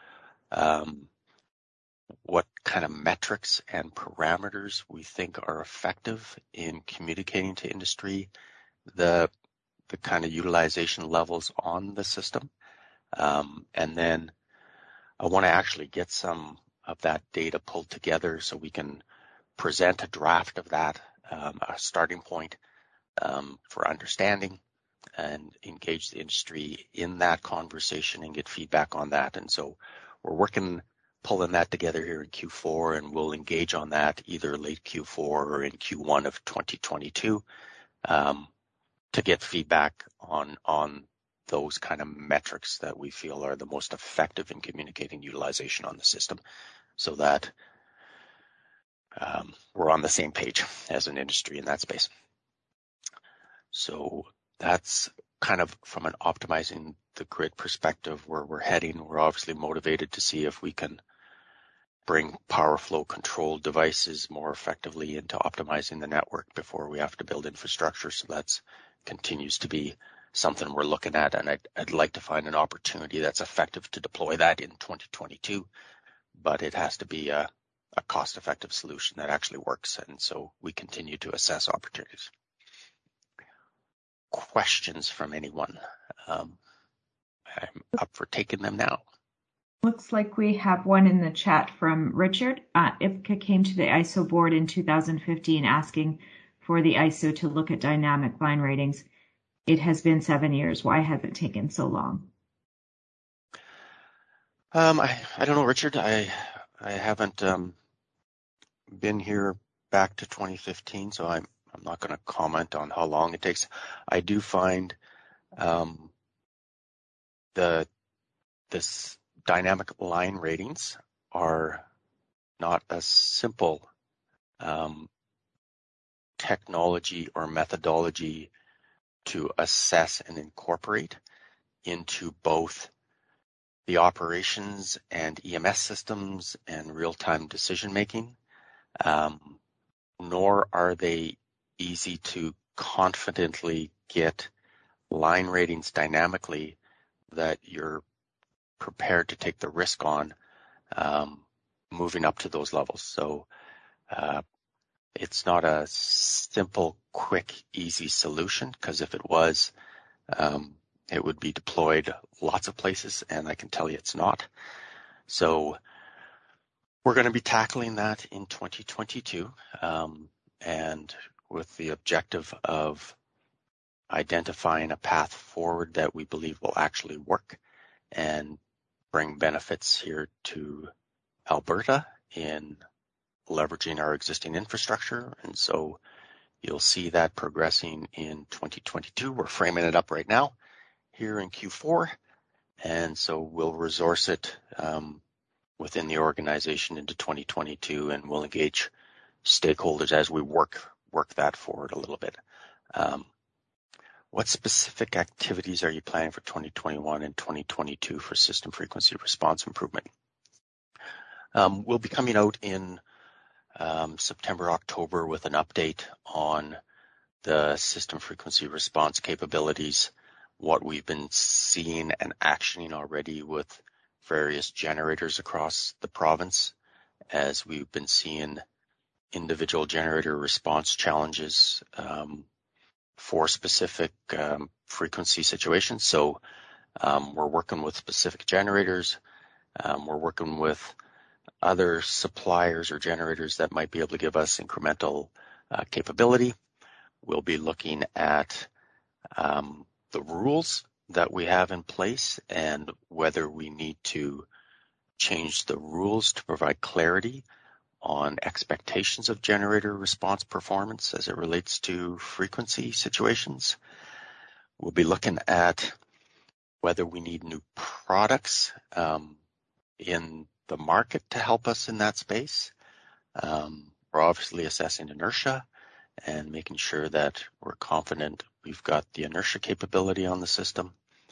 what kind of metrics and parameters we think are effective in communicating to industry the kind of utilization levels on the system. And then I want to actually get some of that data pulled together so we can present a draft of that, a starting point for understanding, and engage the industry in that conversation and get feedback on that. And so we're pulling that together here in Q4, and we'll engage on that either late Q4 or in Q1 of 2022 to get feedback on those kind of metrics that we feel are the most effective in communicating utilization on the system, so that we're on the same page as an industry in that space. So that's kind of from an optimizing the grid perspective where we're heading. We're obviously motivated to see if we can bring power flow control devices more effectively into optimizing the network before we have to build infrastructure. So that's continues to be something we're looking at, and I'd like to find an opportunity that's effective to deploy that in 2022, but it has to be a cost-effective solution that actually works, and so we continue to assess opportunities. Questions from anyone? I'm up for taking them now. Looks like we have one in the chat from Richard. IPCA came to the ISO board in 2015 asking for the ISO to look at dynamic line ratings. It has been 7 years. Why has it taken so long? I don't know, Richard. I haven't been here back to 2015, so I'm not going to comment on how long it takes. I do find this dynamic line ratings are not a simple technology or methodology to assess and incorporate into both the operations and EMS systems and real-time decision making, nor are they easy to confidently get line ratings dynamically that you're prepared to take the risk on moving up to those levels. So it's not a simple, quick, easy solution, because if it was, it would be deployed lots of places, and I can tell you it's not. So we're going to be tackling that in 2022, and with the objective of identifying a path forward that we believe will actually work and bring benefits here to Alberta in leveraging our existing infrastructure. And so you'll see that progressing in 2022. We're framing it up right now here in Q4. And so we'll resource it within the organization into 2022, and we'll engage stakeholders as we work that forward a little bit. What specific activities are you planning for 2021 and 2022 for system frequency response improvement? We'll be coming out in September, October with an update on the system frequency response capabilities, what we've been seeing and actioning already with various generators across the province, as we've been seeing individual generator response challenges for specific frequency situations. So we're working with specific generators. We're working with other suppliers or generators that might be able to give us incremental capability. We'll be looking at the rules that we have in place and whether we need to change the rules to provide clarity on expectations of generator response performance as it relates to frequency situations. We'll be looking at whether we need new products in the market to help us in that space. We're obviously assessing inertia and making sure that we're confident we've got the inertia capability on the system.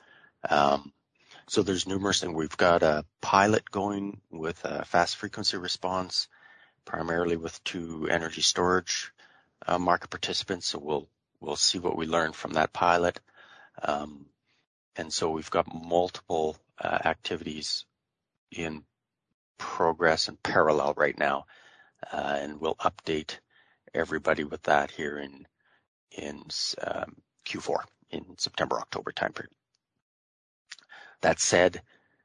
So there's numerous things. We've got a pilot going with a fast frequency response, primarily with 2 energy storage market participants. So we'll see what we learn from that pilot. And so we've got multiple activities in progress and parallel right now, and we'll update everybody with that here in Q4 in September, October time period. That said,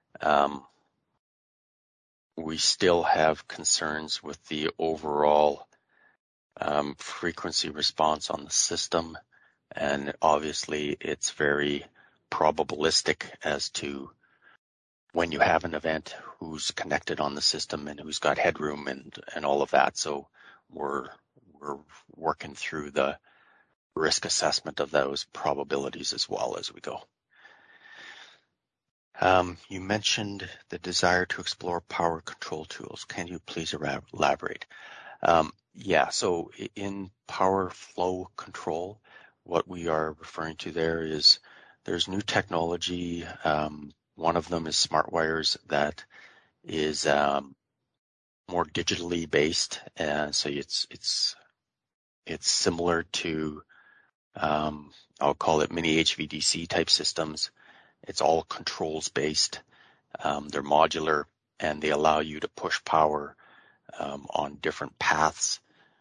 we still have concerns with the overall frequency response on the system, and obviously it's very probabilistic as to when you have an event, who's connected on the system and who's got headroom and all of that. So we're working through the risk assessment of those probabilities as well as we go. You mentioned the desire to explore power control tools. Can you please elaborate? Yeah, so in power flow control, what we are referring to there is there's new technology. One of them is smart wires that is more digitally based, and so it's similar to I'll call it mini HVDC type systems. It's all controls based. They're modular and they allow you to push power on different paths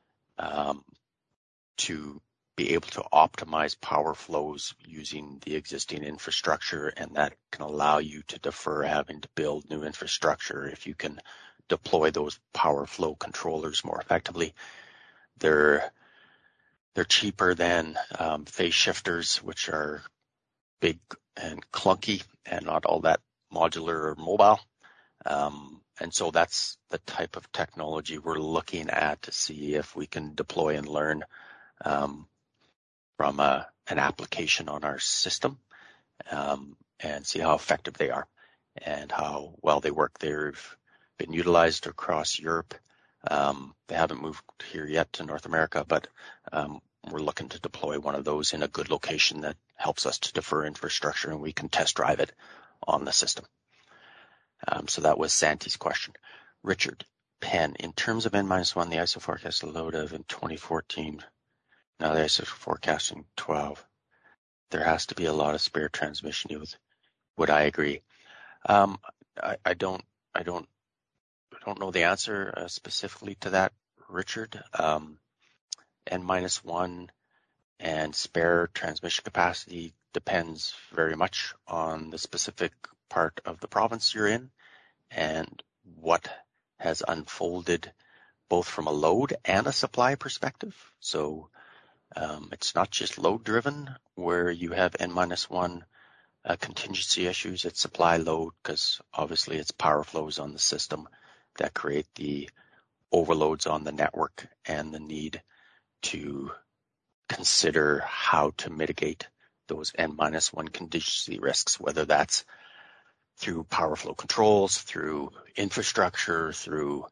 to be able to optimize power flows using the existing infrastructure, and that can allow you to defer having to build new infrastructure if you can deploy those power flow controllers more effectively. They're cheaper than phase shifters, which are big and clunky and not all that modular or mobile. And so that's the type of technology we're looking at to see if we can deploy and learn from an application on our system, and see how effective they are and how well they work. They've been utilized across Europe. They haven't moved here yet to North America, but we're looking to deploy one of those in a good location that helps us to defer infrastructure and we can test drive it on the system. So that was Santi's question. Richard Penn, in terms of N-1, the ISO forecasted load of in 2014, now the ISO forecasting 12, there has to be a lot of spare transmission use. Would I agree? I don't know the answer specifically to that, Richard. N-1 and spare transmission capacity depends very much on the specific part of the province you're in and what has unfolded both from a load and a supply perspective. So it's not just load driven where you have N-1 contingency issues. It's supply load, because obviously it's power flows on the system that create the overloads on the network and the need to consider how to mitigate those N-1 contingency risks, whether that's through power flow controls, through infrastructure, through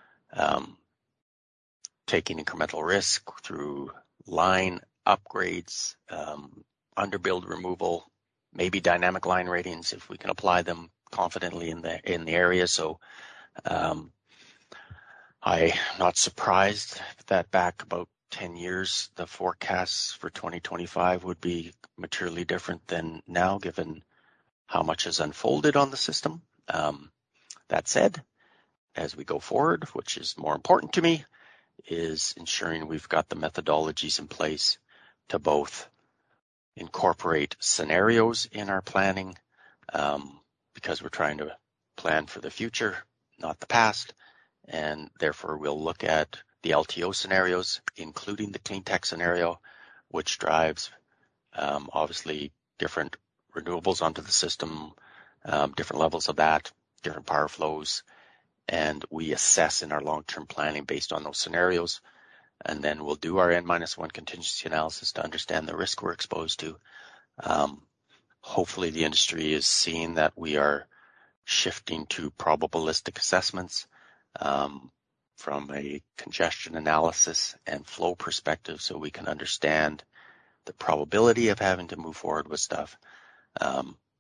taking incremental risk, through line upgrades, underbuild removal, maybe dynamic line ratings if we can apply them confidently in the area. So I'm not surprised that back about 10 years, the forecasts for 2025 would be materially different than now, given how much has unfolded on the system. That said, as we go forward, which is more important to me, is ensuring we've got the methodologies in place to both incorporate scenarios in our planning, because we're trying to plan for the future, not the past, and therefore we'll look at the LTO scenarios, including the clean tech scenario, which drives obviously different renewables onto the system, different levels of that, different power flows, and we assess in our long-term planning based on those scenarios. And then we'll do our N-1 contingency analysis to understand the risk we're exposed to. Hopefully the industry is seeing that we are shifting to probabilistic assessments from a congestion analysis and flow perspective, so we can understand the probability of having to move forward with stuff.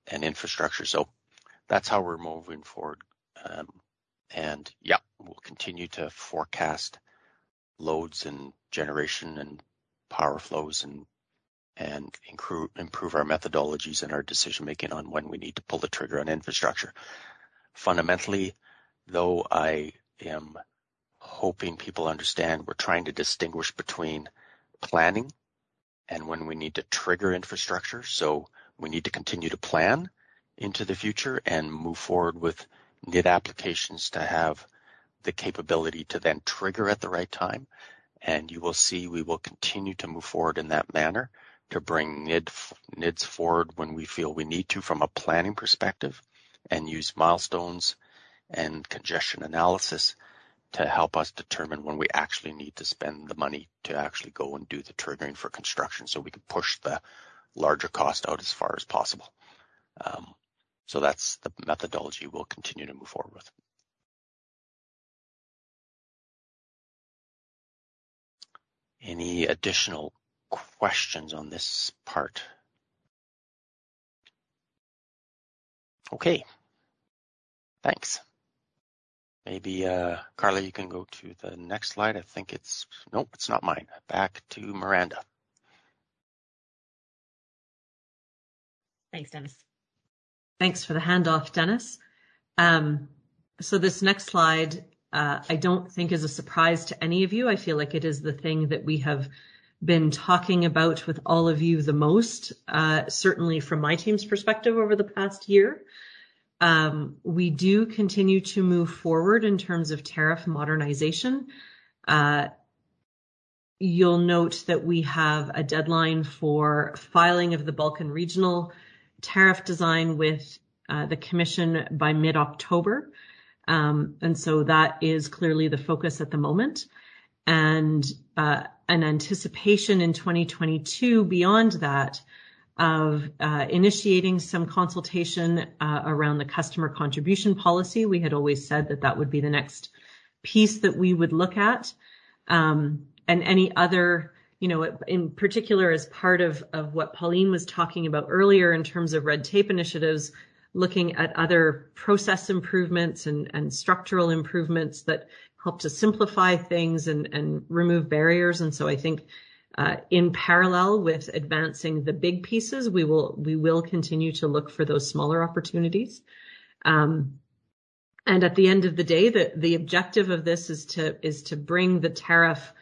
infrastructure. So that's how we're moving forward. And yeah, we'll continue to forecast loads and generation and power flows and improve our methodologies and our decision making on when we need to pull the trigger on infrastructure. Fundamentally, though, I am hoping people understand we're trying to distinguish between planning and when we need to trigger infrastructure. So we need to continue to plan into the future and move forward with NID applications to have the capability to then trigger at the right time. And you will see we will continue to move forward in that manner to bring NIDs forward when we feel we need to from a planning perspective, and use milestones and congestion analysis to help us determine when we actually need to spend the money to actually go and do the triggering for construction, so we can push the larger cost out as far as possible. So that's the methodology we'll continue to move forward with. Any additional questions on this part? Okay, thanks. Maybe, Carla, you can go to the next slide. I think it's, nope, it's not mine. Back to Miranda. Thanks, Dennis. Thanks for the handoff, Dennis. So this next slide, I don't think is a surprise to any of you. I feel like it is the thing that we have been talking about with all of you the most, certainly from my team's perspective over the past year. We do continue to move forward in terms of tariff modernization. You'll note that we have a deadline for filing of the bulk and regional tariff design with the Commission by mid-October. And so that is clearly the focus at the moment. And an anticipation in 2022 beyond that of initiating some consultation around the customer contribution policy. We had always said that that would be the next piece that we would look at. And any other, you know, in particular as part of what Pauline was talking about earlier in terms of red tape initiatives, looking at other process improvements and structural improvements that help to simplify things and remove barriers. And so I think in parallel with advancing the big pieces, we will continue to look for those smaller opportunities. And at the end of the day, the objective of this is to bring the tariff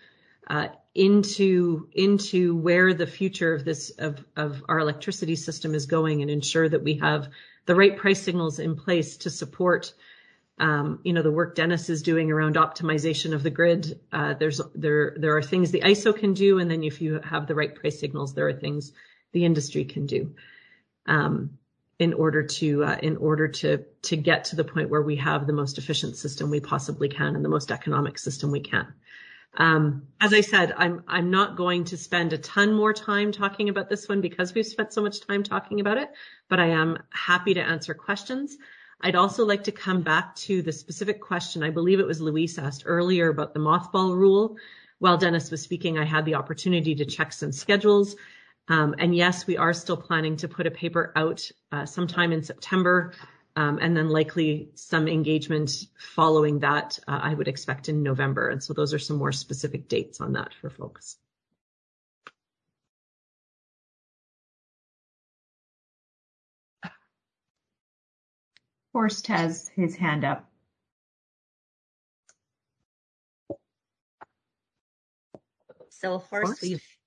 into where the future of our electricity system is going, and ensure that we have the right price signals in place to support the work Dennis is doing around optimization of the grid. There are things the ISO can do, and then if you have the right price signals, there are things the industry can do in order to get to the point where we have the most efficient system we possibly can and the most economic system we can. As I said, I'm not going to spend a ton more time talking about this one because we've spent so much time talking about it, but I am happy to answer questions. I'd also like to come back to the specific question. I believe it was Luis asked earlier about the mothball rule. While Dennis was speaking, I had the opportunity to check some schedules. And yes, we are still planning to put a paper out sometime in September, and then likely some engagement following that, I would expect in November. And so those are some more specific dates on that for folks. Horst has his hand up. So Horst,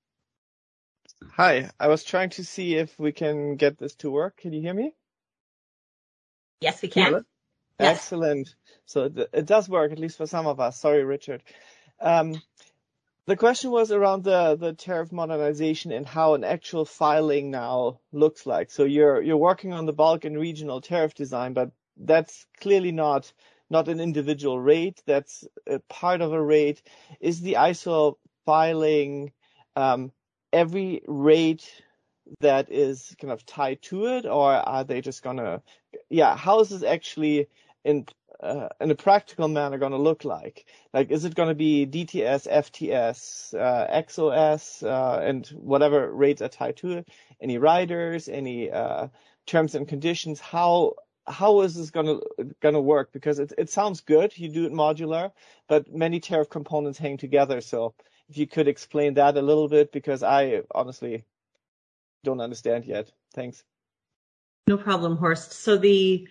Hi, I was trying to see if we can get this to work. Can you hear me? Yes, we can. Yes. Excellent. So it does work, at least for some of us. Sorry, Richard. The question was around the tariff modernization and how an actual filing now looks like. So you're working on the bulk and regional tariff design, but that's clearly not an individual rate. That's a part of a rate. Is the ISO filing every rate that is kind of tied to it, or are they just gonna? Yeah, how is this actually in a practical manner going to look like? Like, is it going to be DTS, FTS, XOS, and whatever rates are tied to it? Any riders, any terms and conditions, how is this gonna work? Because it sounds good, you do it modular, but many tariff components hang together. So if you could explain that a little bit, because I honestly don't understand yet. Thanks. No problem, Horst. So the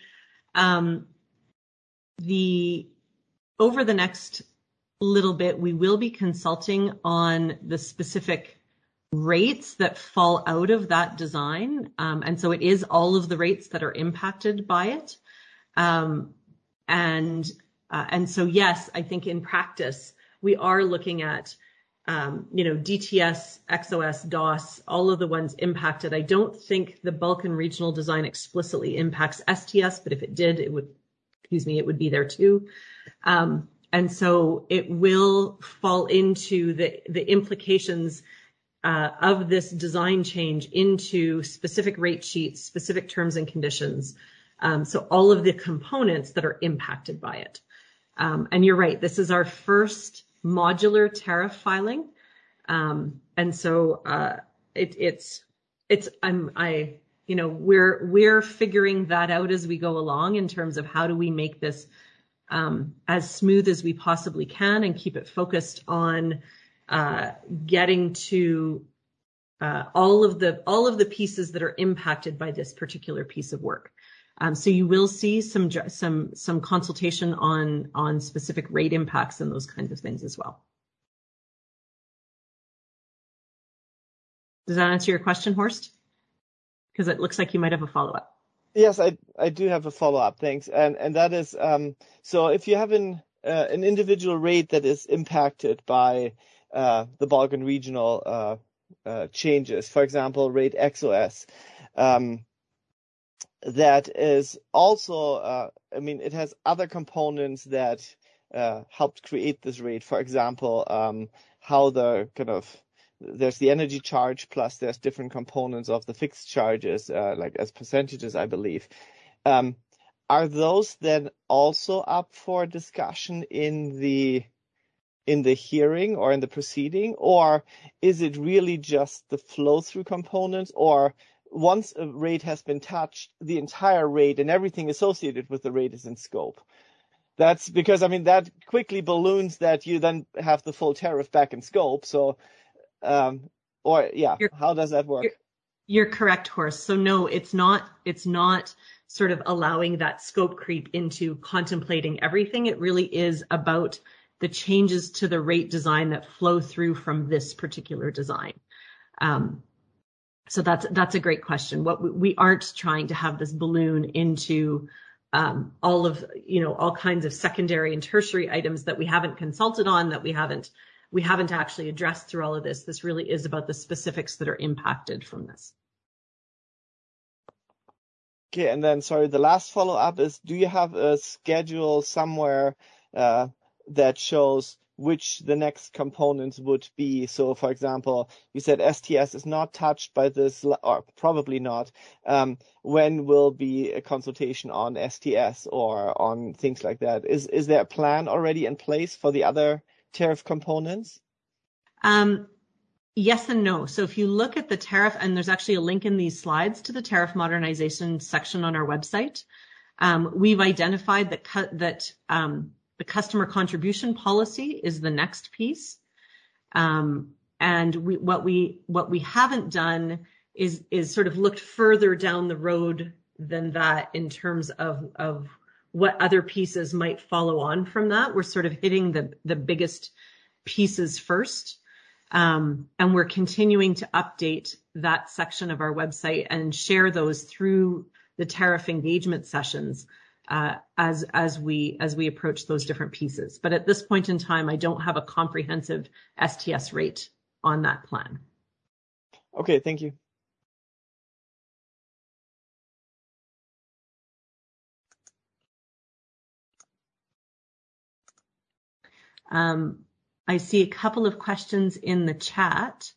over the next little bit, we will be consulting on the specific rates that fall out of that design. And so it is all of the rates that are impacted by it. And so, yes, I think in practice, we are looking at, DTS, XOS, DOS, all of the ones impacted. I don't think the Balkan regional design explicitly impacts STS, but if it did, it would be there too. And so it will fall into the implications of this design change into specific rate sheets, specific terms and conditions. So all of the components that are impacted by it. And you're right, this is our first modular tariff filing. And so we're figuring that out as we go along in terms of how do we make this as smooth as we possibly can and keep it focused on getting to all of the pieces that are impacted by this particular piece of work. So you will see some consultation on specific rate impacts and those kinds of things as well. Does that answer your question, Horst? Because it looks like you might have a follow-up. Yes, I do have a follow-up, thanks. And that is, so if you have an individual rate that is impacted by the Balkan regional changes, for example, rate XOS, that is also, it has other components that helped create this rate. For example, how there's the energy charge, plus there's different components of the fixed charges, like as percentages, I believe. Are those then also up for discussion in the hearing or in the proceeding, or is it really just the flow-through components, or once a rate has been touched, the entire rate and everything associated with the rate is in scope? That's because, that quickly balloons that you then have the full tariff back in scope. So, how does that work? You're correct, Horst. So no, it's not sort of allowing that scope creep into contemplating everything. It really is about the changes to the rate design that flow through from this particular design. So that's a great question. We aren't trying to have this balloon into all kinds of secondary and tertiary items that we haven't consulted on, that we haven't actually addressed through all of this. This really is about the specifics that are impacted from this. Okay, and then, sorry, the last follow-up is, do you have a schedule somewhere that shows which the next components would be? So, for example, you said STS is not touched by this, or probably not. When will be a consultation on STS or on things like that? Is there a plan already in place for the other tariff components? Yes and no. So if you look at the tariff, and there's actually a link in these slides to the tariff modernization section on our website, we've identified that the customer contribution policy is the next piece. And what we haven't done is sort of looked further down the road than that in terms of what other pieces might follow on from that. We're sort of hitting the biggest pieces first. And we're continuing to update that section of our website and share those through the tariff engagement sessions as we approach those different pieces. But at this point in time, I don't have a comprehensive STS rate on that plan. Okay, thank you. I see a couple of questions in the chat.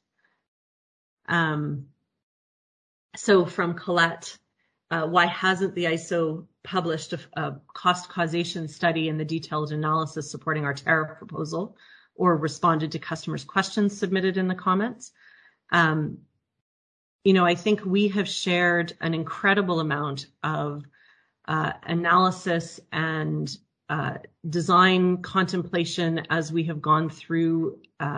So from Colette, why hasn't the ISO published a cost causation study and the detailed analysis supporting our tariff proposal, or responded to customers' questions submitted in the comments? I think we have shared an incredible amount of analysis and design contemplation as we have gone through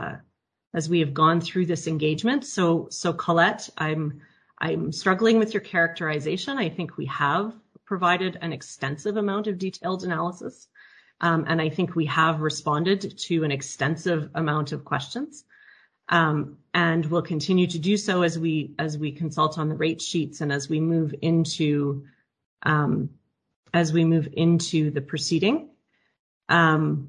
this engagement. So Colette, I'm struggling with your characterization. I think we have provided an extensive amount of detailed analysis, and I think we have responded to an extensive amount of questions. And we'll continue to do so as we consult on the rate sheets and as we move into the proceeding. And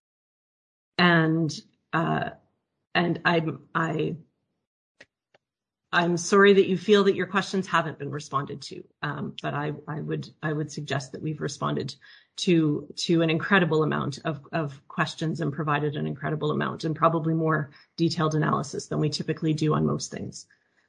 I'm sorry that you feel that your questions haven't been responded to, but I would suggest that we've responded to an incredible amount of questions and provided an incredible amount and probably more detailed analysis than we typically do on most things.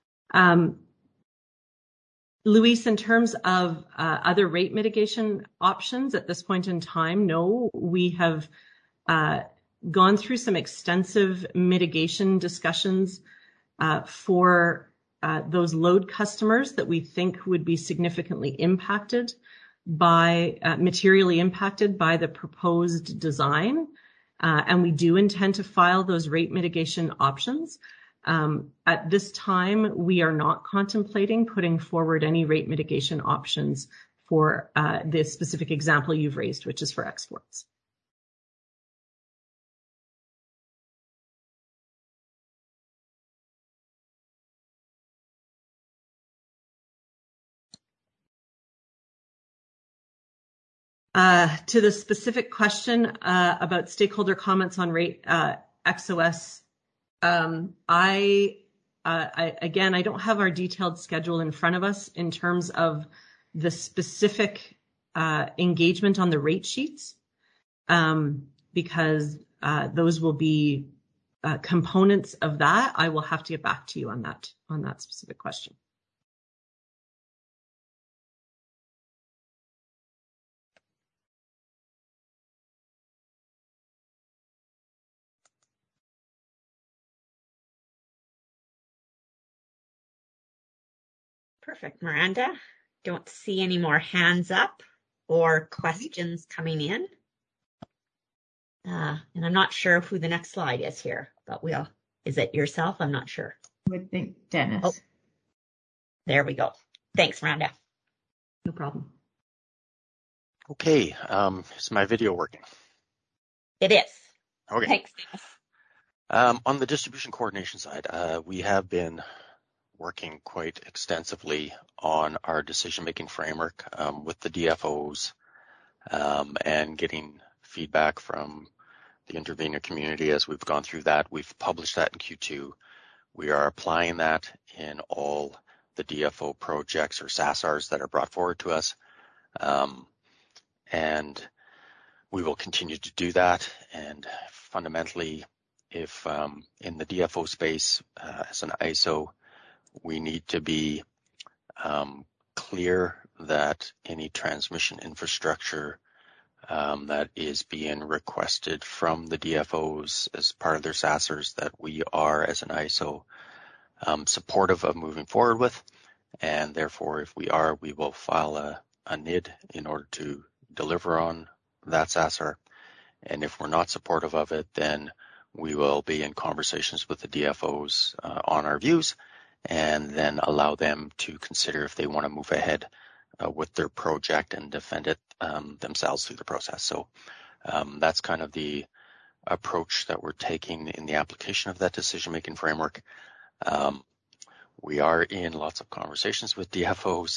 Luis, in terms of other rate mitigation options at this point in time, no, we have gone through some extensive mitigation discussions for those load customers that we think would be significantly impacted by, materially impacted by the proposed design. And we do intend to file those rate mitigation options. At this time, we are not contemplating putting forward any rate mitigation options for the specific example you've raised, which is for exports. To the specific question about stakeholder comments on rate XOS, again, I don't have our detailed schedule in front of us in terms of the specific engagement on the rate sheets, because those will be components of that. I will have to get back to you on that specific question. Perfect, Miranda. Don't see any more hands up or questions coming in. And I'm not sure who the next slide is here, but is it yourself? I'm not sure. I would think Dennis. Oh, there we go. Thanks, Miranda. No problem. Okay, is my video working? It is. Okay. Thanks, Dennis. On the distribution coordination side, we have been working quite extensively on our decision-making framework with the DFOs and getting feedback from the intervener community as we've gone through that. We've published that in Q2. We are applying that in all the DFO projects or SASRs that are brought forward to us. And we will continue to do that. And fundamentally, if in the DFO space as an ISO, we need to be clear that any transmission infrastructure that is being requested from the DFOs as part of their SASRs that we are, as an ISO, supportive of moving forward with. And therefore, if we are, we will file a NID in order to deliver on that SASR. And if we're not supportive of it, then we will be in conversations with the DFOs on our views, and then allow them to consider if they want to move ahead with their project and defend it themselves through the process. So that's kind of the approach that we're taking in the application of that decision-making framework. We are in lots of conversations with DFOs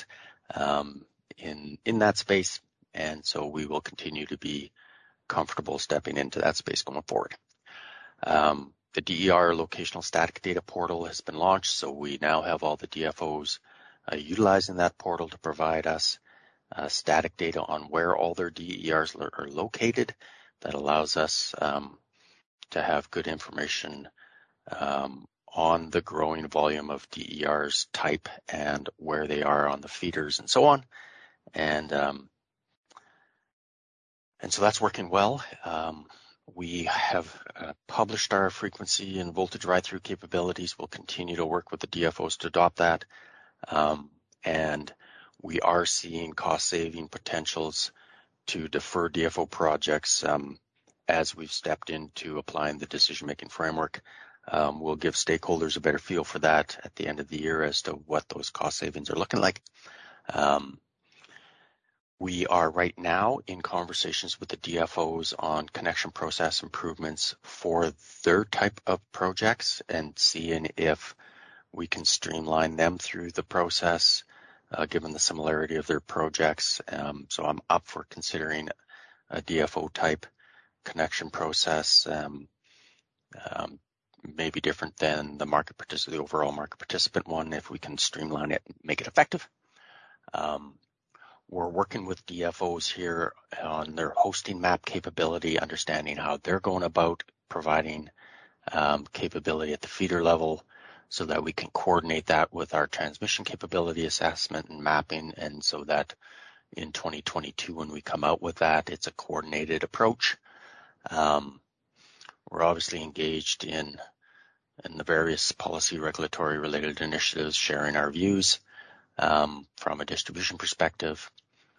in that space, and so we will continue to be comfortable stepping into that space going forward. The DER locational static data portal has been launched, so we now have all the DFOs utilizing that portal to provide us static data on where all their DERs are located. That allows us to have good information on the growing volume of DERs type and where they are on the feeders and so on. And so that's working well. We have published our frequency and voltage ride-through capabilities. We'll continue to work with the DFOs to adopt that. And we are seeing cost-saving potentials to defer DFO projects as we've stepped into applying the decision-making framework. We'll give stakeholders a better feel for that at the end of the year as to what those cost savings are looking like. We are right now in conversations with the DFOs on connection process improvements for their type of projects and seeing if we can streamline them through the process, given the similarity of their projects. So I'm up for considering a DFO type connection process, maybe different than the overall market participant one, if we can streamline it and make it effective. We're working with DFOs here on their hosting map capability, understanding how they're going about providing capability at the feeder level so that we can coordinate that with our transmission capability assessment and mapping, and so that in 2022, when we come out with that, it's a coordinated approach. We're obviously engaged in the various policy regulatory related initiatives, sharing our views from a distribution perspective.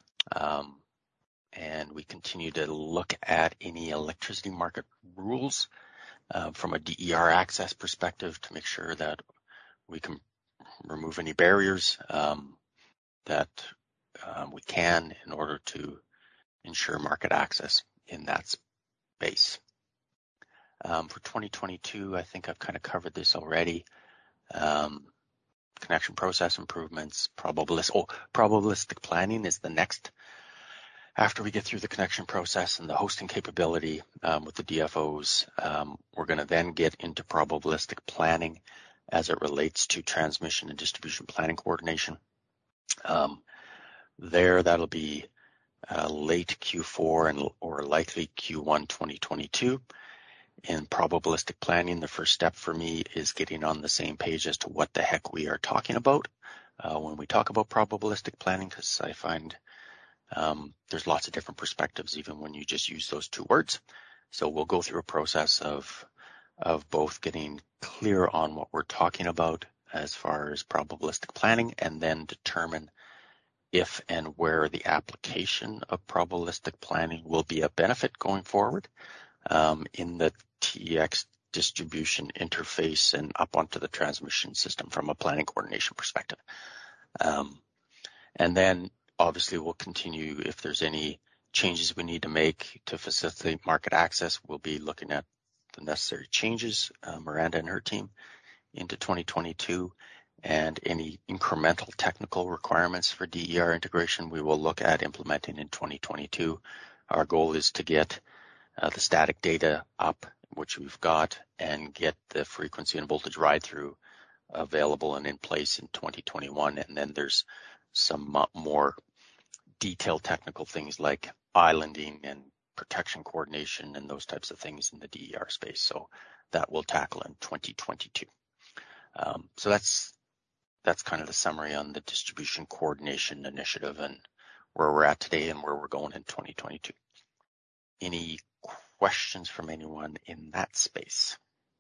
And we continue to look at any electricity market rules from a DER access perspective to make sure that we can remove any barriers that we can in order to ensure market access in that space. For 2022, I think I've kind of covered this already. Connection process improvements, probabilistic planning is the next. After we get through the connection process and the hosting capability with the DFOs, we're going to then get into probabilistic planning as it relates to transmission and distribution planning coordination. That'll be late Q4 or likely Q1 2022. In probabilistic planning, the first step for me is getting on the same page as to what the heck we are talking about when we talk about probabilistic planning, because I find there's lots of different perspectives even when you just use those two words. So we'll go through a process of both getting clear on what we're talking about as far as probabilistic planning, and then determine if and where the application of probabilistic planning will be a benefit going forward in the TEX distribution interface and up onto the transmission system from a planning coordination perspective. And then obviously we'll continue, if there's any changes we need to make to facilitate market access, we'll be looking at the necessary changes, Miranda and her team, into 2022, and any incremental technical requirements for DER integration we will look at implementing in 2022. Our goal is to get the static data up, which we've got, and get the frequency and voltage ride-through available and in place in 2021. And then there's some more detailed technical things like islanding and protection coordination and those types of things in the DER space. So that we'll tackle in 2022. So that's kind of the summary on the distribution coordination initiative and where we're at today and where we're going in 2022. Any questions from anyone in that space?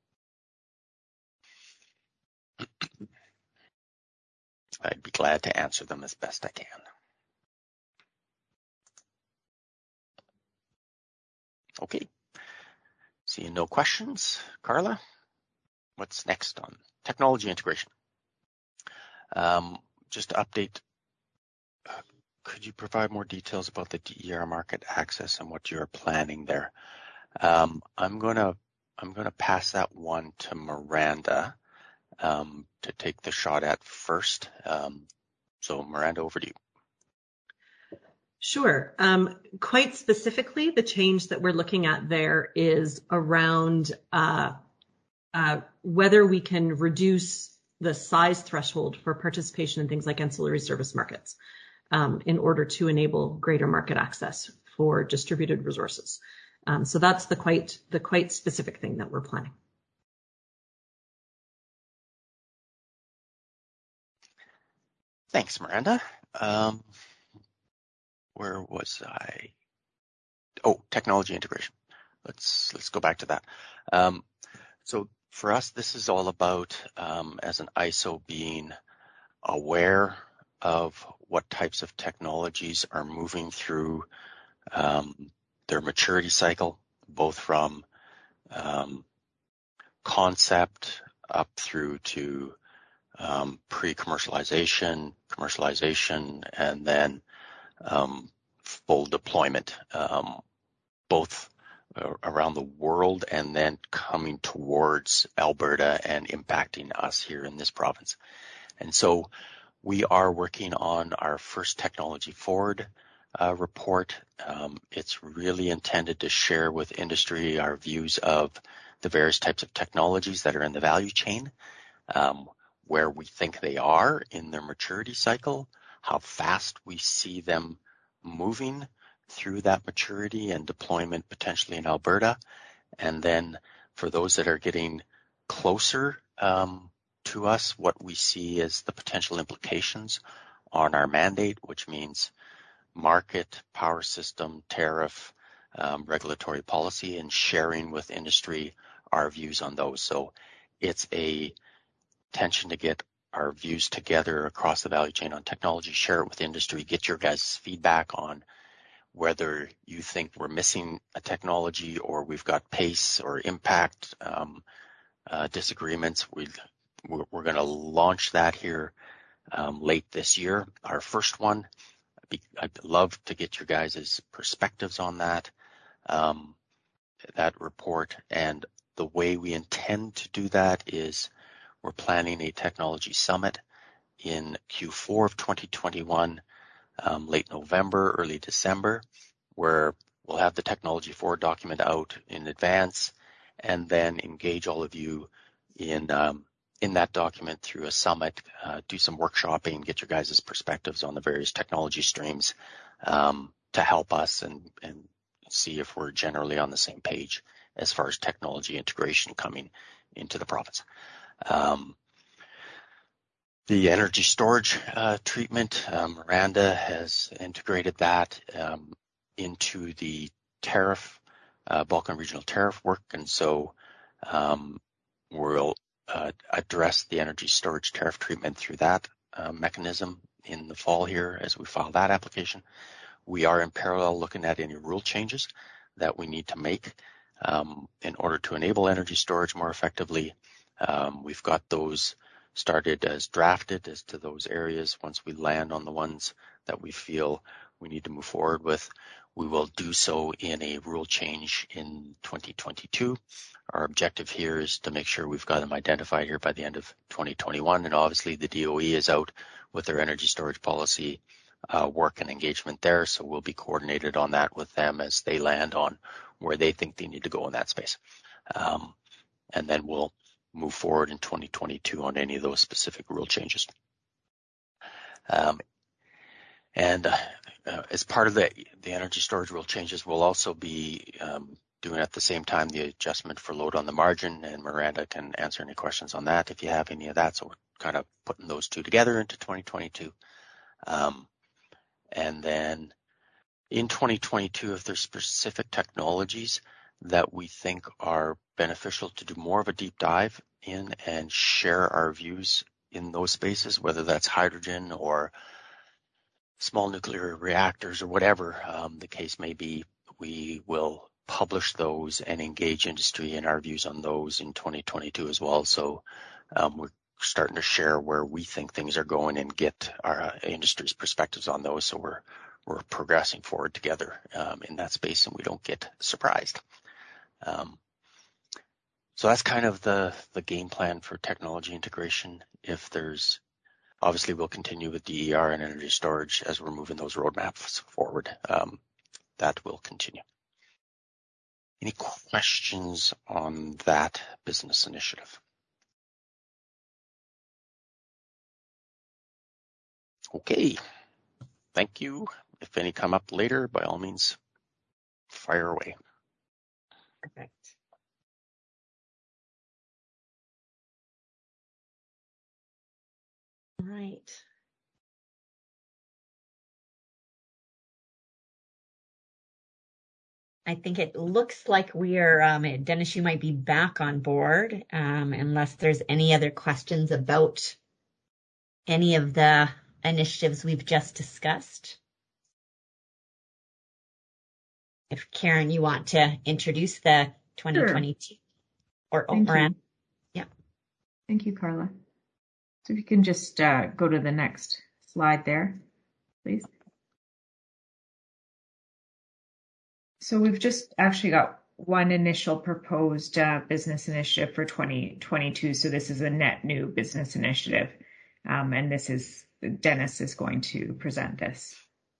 I'd be glad to answer them as best I can. Okay, seeing no questions. Carla, what's next on technology integration? Just to update, could you provide more details about the DER market access and what you're planning there? I'm gonna pass that one to Miranda to take the shot at first. So Miranda, over to you. Sure. Quite specifically, the change that we're looking at there is around whether we can reduce the size threshold for participation in things like ancillary service markets in order to enable greater market access for distributed resources. So that's the quite specific thing that we're planning. Thanks, Miranda. Where was I? Oh, technology integration. let's go back to that. So for us, this is all about, as an ISO, being aware of what types of technologies are moving through their maturity cycle, both from concept up through to pre-commercialization, commercialization, and then full deployment, both around the world and then coming towards Alberta and impacting us here in this province. And so we are working on our first Technology Forward report. It's really intended to share with industry our views of the various types of technologies that are in the value chain, where we think they are in their maturity cycle, how fast we see them moving through that maturity and deployment potentially in Alberta. And then for those that are getting closer to us, what we see as the potential implications on our mandate, which means market, power system, tariff, regulatory policy, and sharing with industry our views on those. So it's a intention to get our views together across the value chain on technology, share it with industry, get your guys' feedback on whether you think we're missing a technology or we've got pace or impact disagreements. We're going to launch that here late this year, our first one. I'd love to get your guys' perspectives on that report. And the way we intend to do that is we're planning a technology summit in Q4 of 2021, late November, early December, where we'll have the Technology Forward document out in advance and then engage all of you in that document through a summit, do some workshopping, get your guys' perspectives on the various technology streams to help us and see if we're generally on the same page as far as technology integration coming into the province. The energy storage treatment, Miranda has integrated that into the tariff, Balkan Regional Tariff work, and so we'll address the energy storage tariff treatment through that mechanism in the fall here as we file that application. We are in parallel looking at any rule changes that we need to make in order to enable energy storage more effectively. We've got those started as drafted as to those areas. Once we land on the ones that we feel we need to move forward with, we will do so in a rule change in 2022. Our objective here is to make sure we've got them identified here by the end of 2021. And obviously the DOE is out with their energy storage policy work and engagement there. So we'll be coordinated on that with them as they land on where they think they need to go in that space. And then we'll move forward in 2022 on any of those specific rule changes. As part of the energy storage rule changes, we'll also be doing at the same time the adjustment for load on the margin, and Miranda can answer any questions on that if you have any of that. So we're kind of putting those two together into 2022. And then in 2022, if there's specific technologies that we think are beneficial to do more of a deep dive in and share our views in those spaces, whether that's hydrogen or small nuclear reactors or whatever the case may be, we will publish those and engage industry in our views on those in 2022 as well. So we're starting to share where we think things are going and get our industry's perspectives on those. So we're progressing forward together in that space, and we don't get surprised. So that's kind of the game plan for technology integration. If there's obviously we'll continue with DER and energy storage as we're moving those roadmaps forward. That will continue. Any questions on that business initiative? Okay, thank you. If any come up later, by all means, fire away. Perfect. All right. I think it looks like we are, Dennis, you might be back on board, unless there's any other questions about any of the initiatives we've just discussed. If Karen, you want to introduce the 2022 or Miranda. Yeah. Thank you, Carla. So if you can just go to the next slide there, please. So we've just actually got one initial proposed business initiative for 2022. So this is a net new business initiative. And this is, Dennis is going to present this.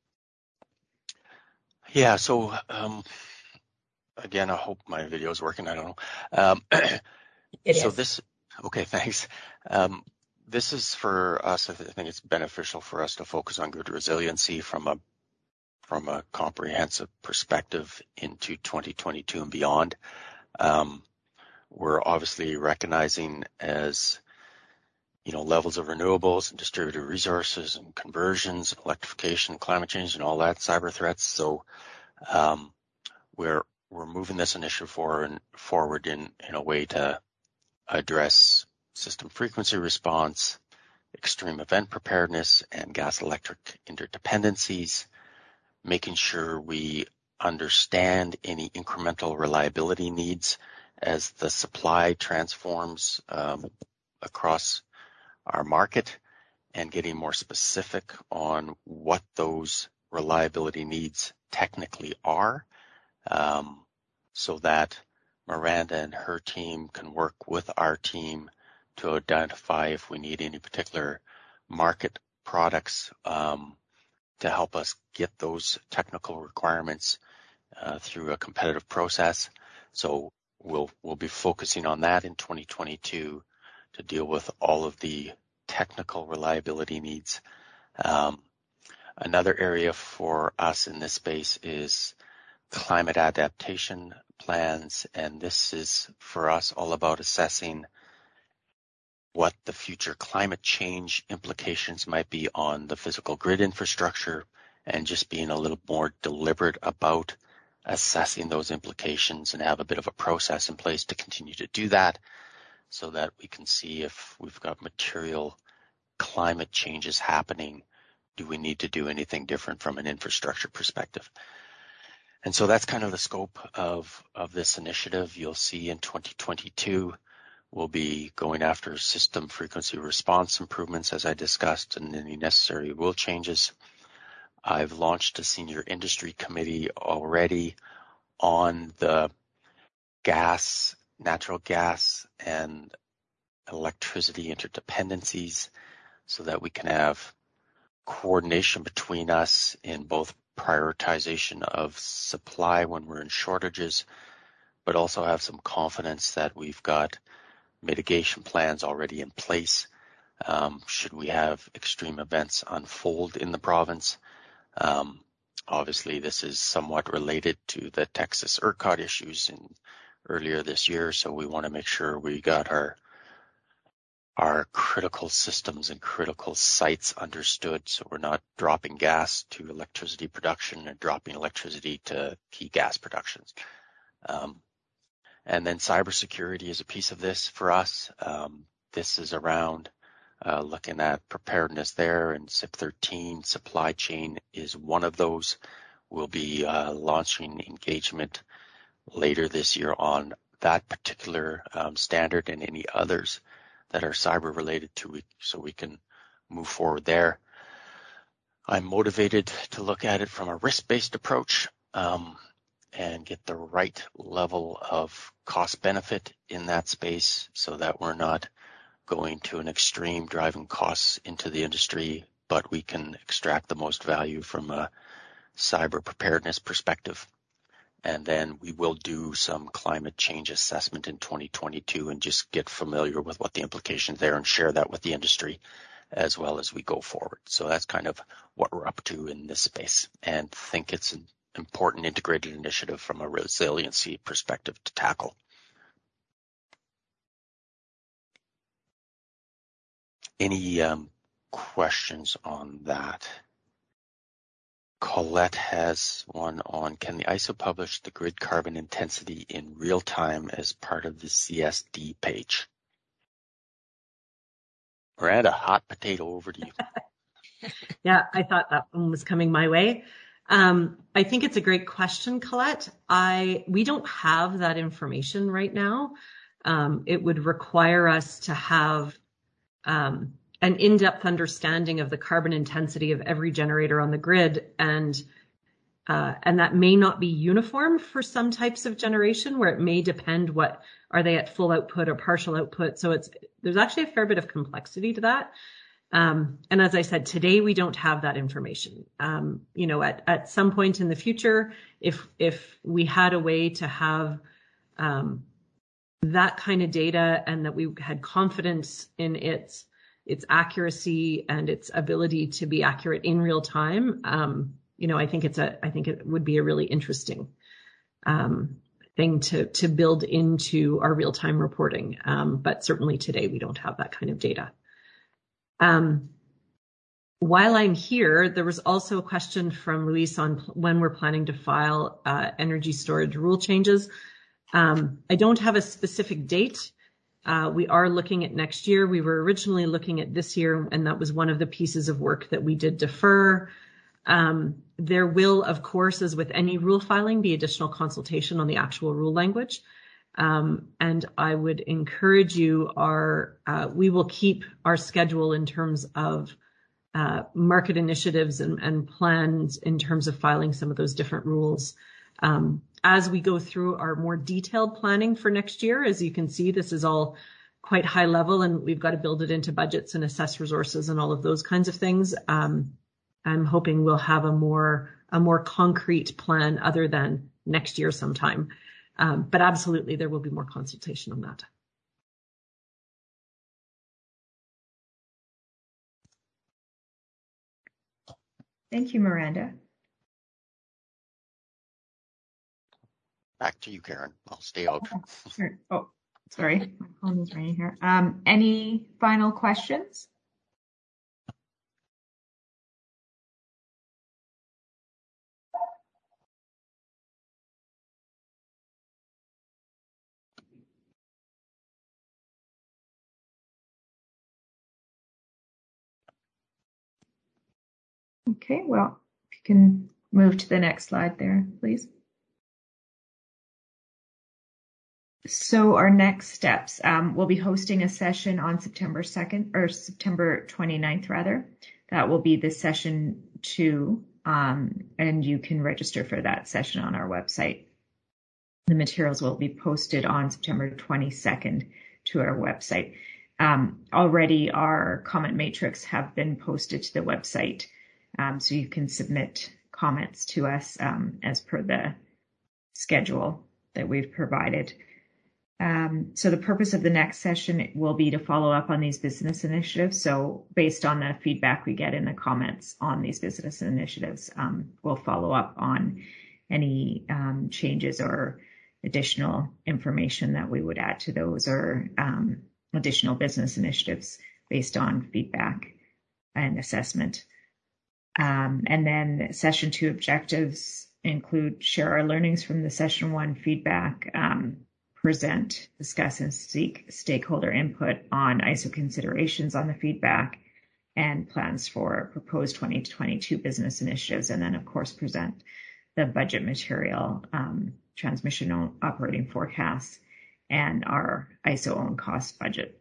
Yeah, so again, I hope my video is working. I don't know. Okay, thanks. This is for us. I think it's beneficial for us to focus on grid resiliency from a comprehensive perspective into 2022 and beyond. We're obviously recognizing as levels of renewables and distributed resources and conversions, electrification, climate change, and all that, cyber threats. So we're moving this initiative forward in a way to address system frequency response, extreme event preparedness, and gas electric interdependencies, making sure we understand any incremental reliability needs as the supply transforms across our market, and getting more specific on what those reliability needs technically are, so that Miranda and her team can work with our team to identify if we need any particular market products to help us get those technical requirements through a competitive process. So we'll be focusing on that in 2022 to deal with all of the technical reliability needs. Another area for us in this space is climate adaptation plans, and this is for us all about assessing what the future climate change implications might be on the physical grid infrastructure, and just being a little more deliberate about assessing those implications and have a bit of a process in place to continue to do that, so that we can see if we've got material climate changes happening. Do we need to do anything different from an infrastructure perspective? And so that's kind of the scope of this initiative. You'll see in 2022, we'll be going after system frequency response improvements, as I discussed, and any necessary rule changes. I've launched a senior industry committee already on the gas, natural gas, and electricity interdependencies, so that we can have coordination between us in both prioritization of supply when we're in shortages, but also have some confidence that we've got mitigation plans already in place should we have extreme events unfold in the province. Obviously, this is somewhat related to the Texas ERCOT issues earlier this year, so we want to make sure we got our critical systems and critical sites understood, so we're not dropping gas to electricity production and dropping electricity to key gas productions. And then cybersecurity is a piece of this for us. This is around looking at preparedness there, and CIP13 supply chain is one of those. We'll be launching engagement later this year on that particular standard and any others that are cyber related to it, so we can move forward there. I'm motivated to look at it from a risk-based approach and get the right level of cost benefit in that space, so that we're not going to an extreme driving costs into the industry, but we can extract the most value from a cyber preparedness perspective. And then we will do some climate change assessment in 2022 and just get familiar with what the implications there and share that with the industry as well as we go forward. So that's kind of what we're up to in this space, and think it's an important integrated initiative from a resiliency perspective to tackle. Any questions on that? Colette has one on, can the ISO publish the grid carbon intensity in real time as part of the CSD page? Miranda, hot potato, over to you. Yeah, I thought that one was coming my way. I think it's a great question, Colette. We don't have that information right now. It would require us to have an in-depth understanding of the carbon intensity of every generator on the grid, and that may not be uniform for some types of generation, where it may depend what are they at full output or partial output. So there's actually a fair bit of complexity to that. And as I said, today we don't have that information. At some point in the future, if we had a way to have that kind of data, and that we had confidence in its accuracy and its ability to be accurate in real time, I think it would be a really interesting thing to build into our real time reporting. But certainly today we don't have that kind of data. While I'm here, there was also a question from Luis on when we're planning to file energy storage rule changes. I don't have a specific date. We are looking at next year. We were originally looking at this year, and that was one of the pieces of work that we did defer. There will, of course, as with any rule filing, be additional consultation on the actual rule language. And I would encourage you, we will keep our schedule in terms of market initiatives and plans in terms of filing some of those different rules. As we go through our more detailed planning for next year, as you can see, this is all quite high level, and we've got to build it into budgets and assess resources and all of those kinds of things. I'm hoping we'll have a more concrete plan other than next year sometime. But absolutely, there will be more consultation on that. Thank you, Miranda. Back to you, Karen. I'll stay out. Sure. Oh, sorry. My phone is ringing here. Any final questions? Okay, well, if you can move to the next slide there, please. So our next steps, we'll be hosting a session on September 2nd, or September 29th, rather. That will be the session 2, and you can register for that session on our website. The materials will be posted on September 22nd to our website. Already our comment matrix have been posted to the website, so you can submit comments to us as per the schedule that we've provided. So the purpose of the next session will be to follow up on these business initiatives. So based on the feedback we get in the comments on these business initiatives, we'll follow up on any changes or additional information that we would add to those, or additional business initiatives based on feedback and assessment. And then session 2 objectives include share our learnings from the session 1 feedback, present, discuss, and seek stakeholder input on ISO considerations on the feedback, and plans for proposed 2022 business initiatives. And then, of course, present the budget material, transmission operating forecasts, and our ISO own cost budget.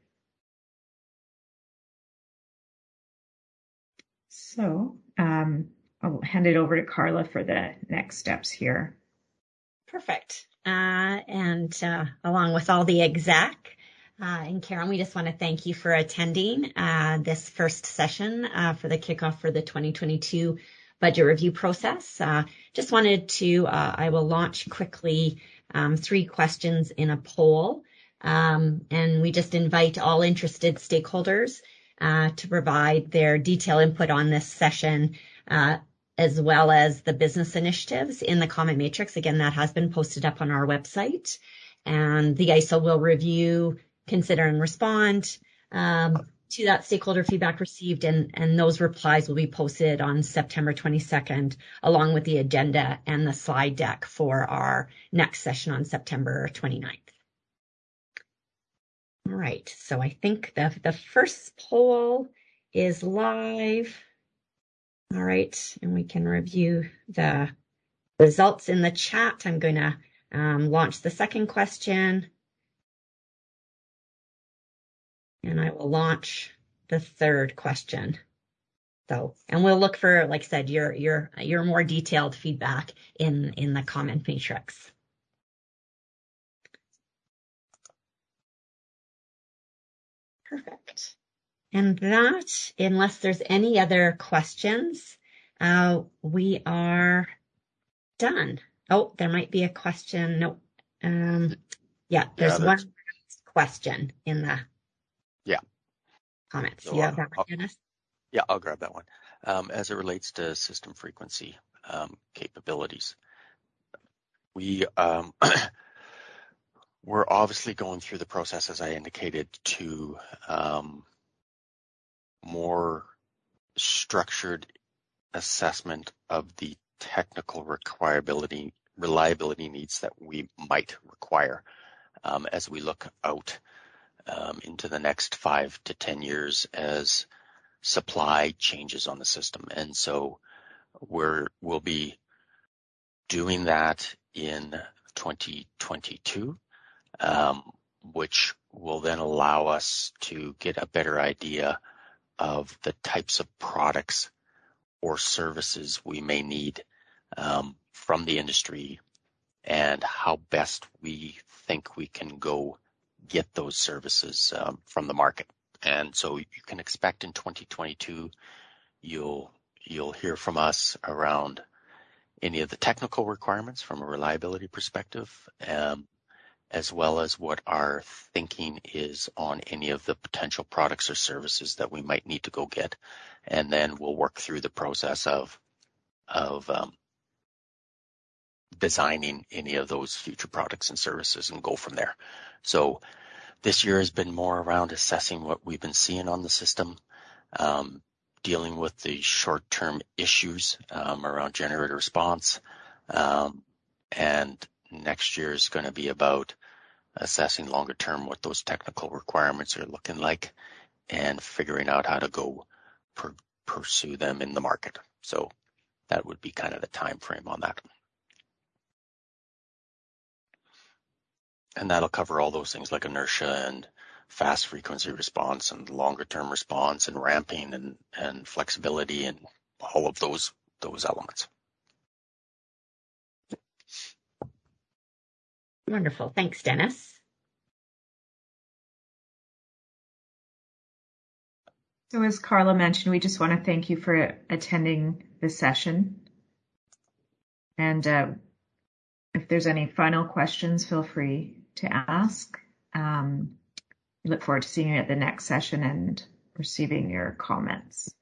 So I'll hand it over to Carla for the next steps here. Perfect. And along with all the exec and Karen, we just want to thank you for attending this first session for the kickoff for the 2022 budget review process. Just wanted to, I will launch quickly 3 questions in a poll. And we just invite all interested stakeholders to provide their detailed input on this session, as well as the business initiatives in the comment matrix. Again, that has been posted up on our website, and the ISO will review, consider, and respond. to that stakeholder feedback received, and those replies will be posted on September 22nd, along with the agenda and the slide deck for our next session on September 29th. All right, so I think the first poll is live. All right, and we can review the results in the chat. I'm going to launch the second question. And I will launch the third question. So, and we'll look for, like I said, your more detailed feedback in the comment matrix. Perfect. And that, unless there's any other questions, we are done. Oh, there might be a question. No. There's one question in the comments. So, you have that one, Dennis? Yeah, I'll grab that one. As it relates to system frequency capabilities, we're obviously going through the process, as I indicated, to more structured assessment of the technical reliability needs that we might require as we look out into the next 5 to 10 years as supply changes on the system. And so we'll be doing that in 2022, which will then allow us to get a better idea of the types of products or services we may need from the industry and how best we think we can go get those services from the market. And so you can expect in 2022, you'll hear from us around any of the technical requirements from a reliability perspective, as well as what our thinking is on any of the potential products or services that we might need to go get. And then we'll work through the process of designing any of those future products and services and go from there. So this year has been more around assessing what we've been seeing on the system, dealing with the short-term issues around generator response. And next year is going to be about assessing longer term what those technical requirements are looking like and figuring out how to go pursue them in the market. So that would be kind of the time frame on that. And that'll cover all those things like inertia and fast frequency response and longer term response and ramping and flexibility and all of those elements. Wonderful. Thanks, Dennis. So as Carla mentioned, we just want to thank you for attending this session. And if there's any final questions, feel free to ask. We look forward to seeing you at the next session and receiving your comments.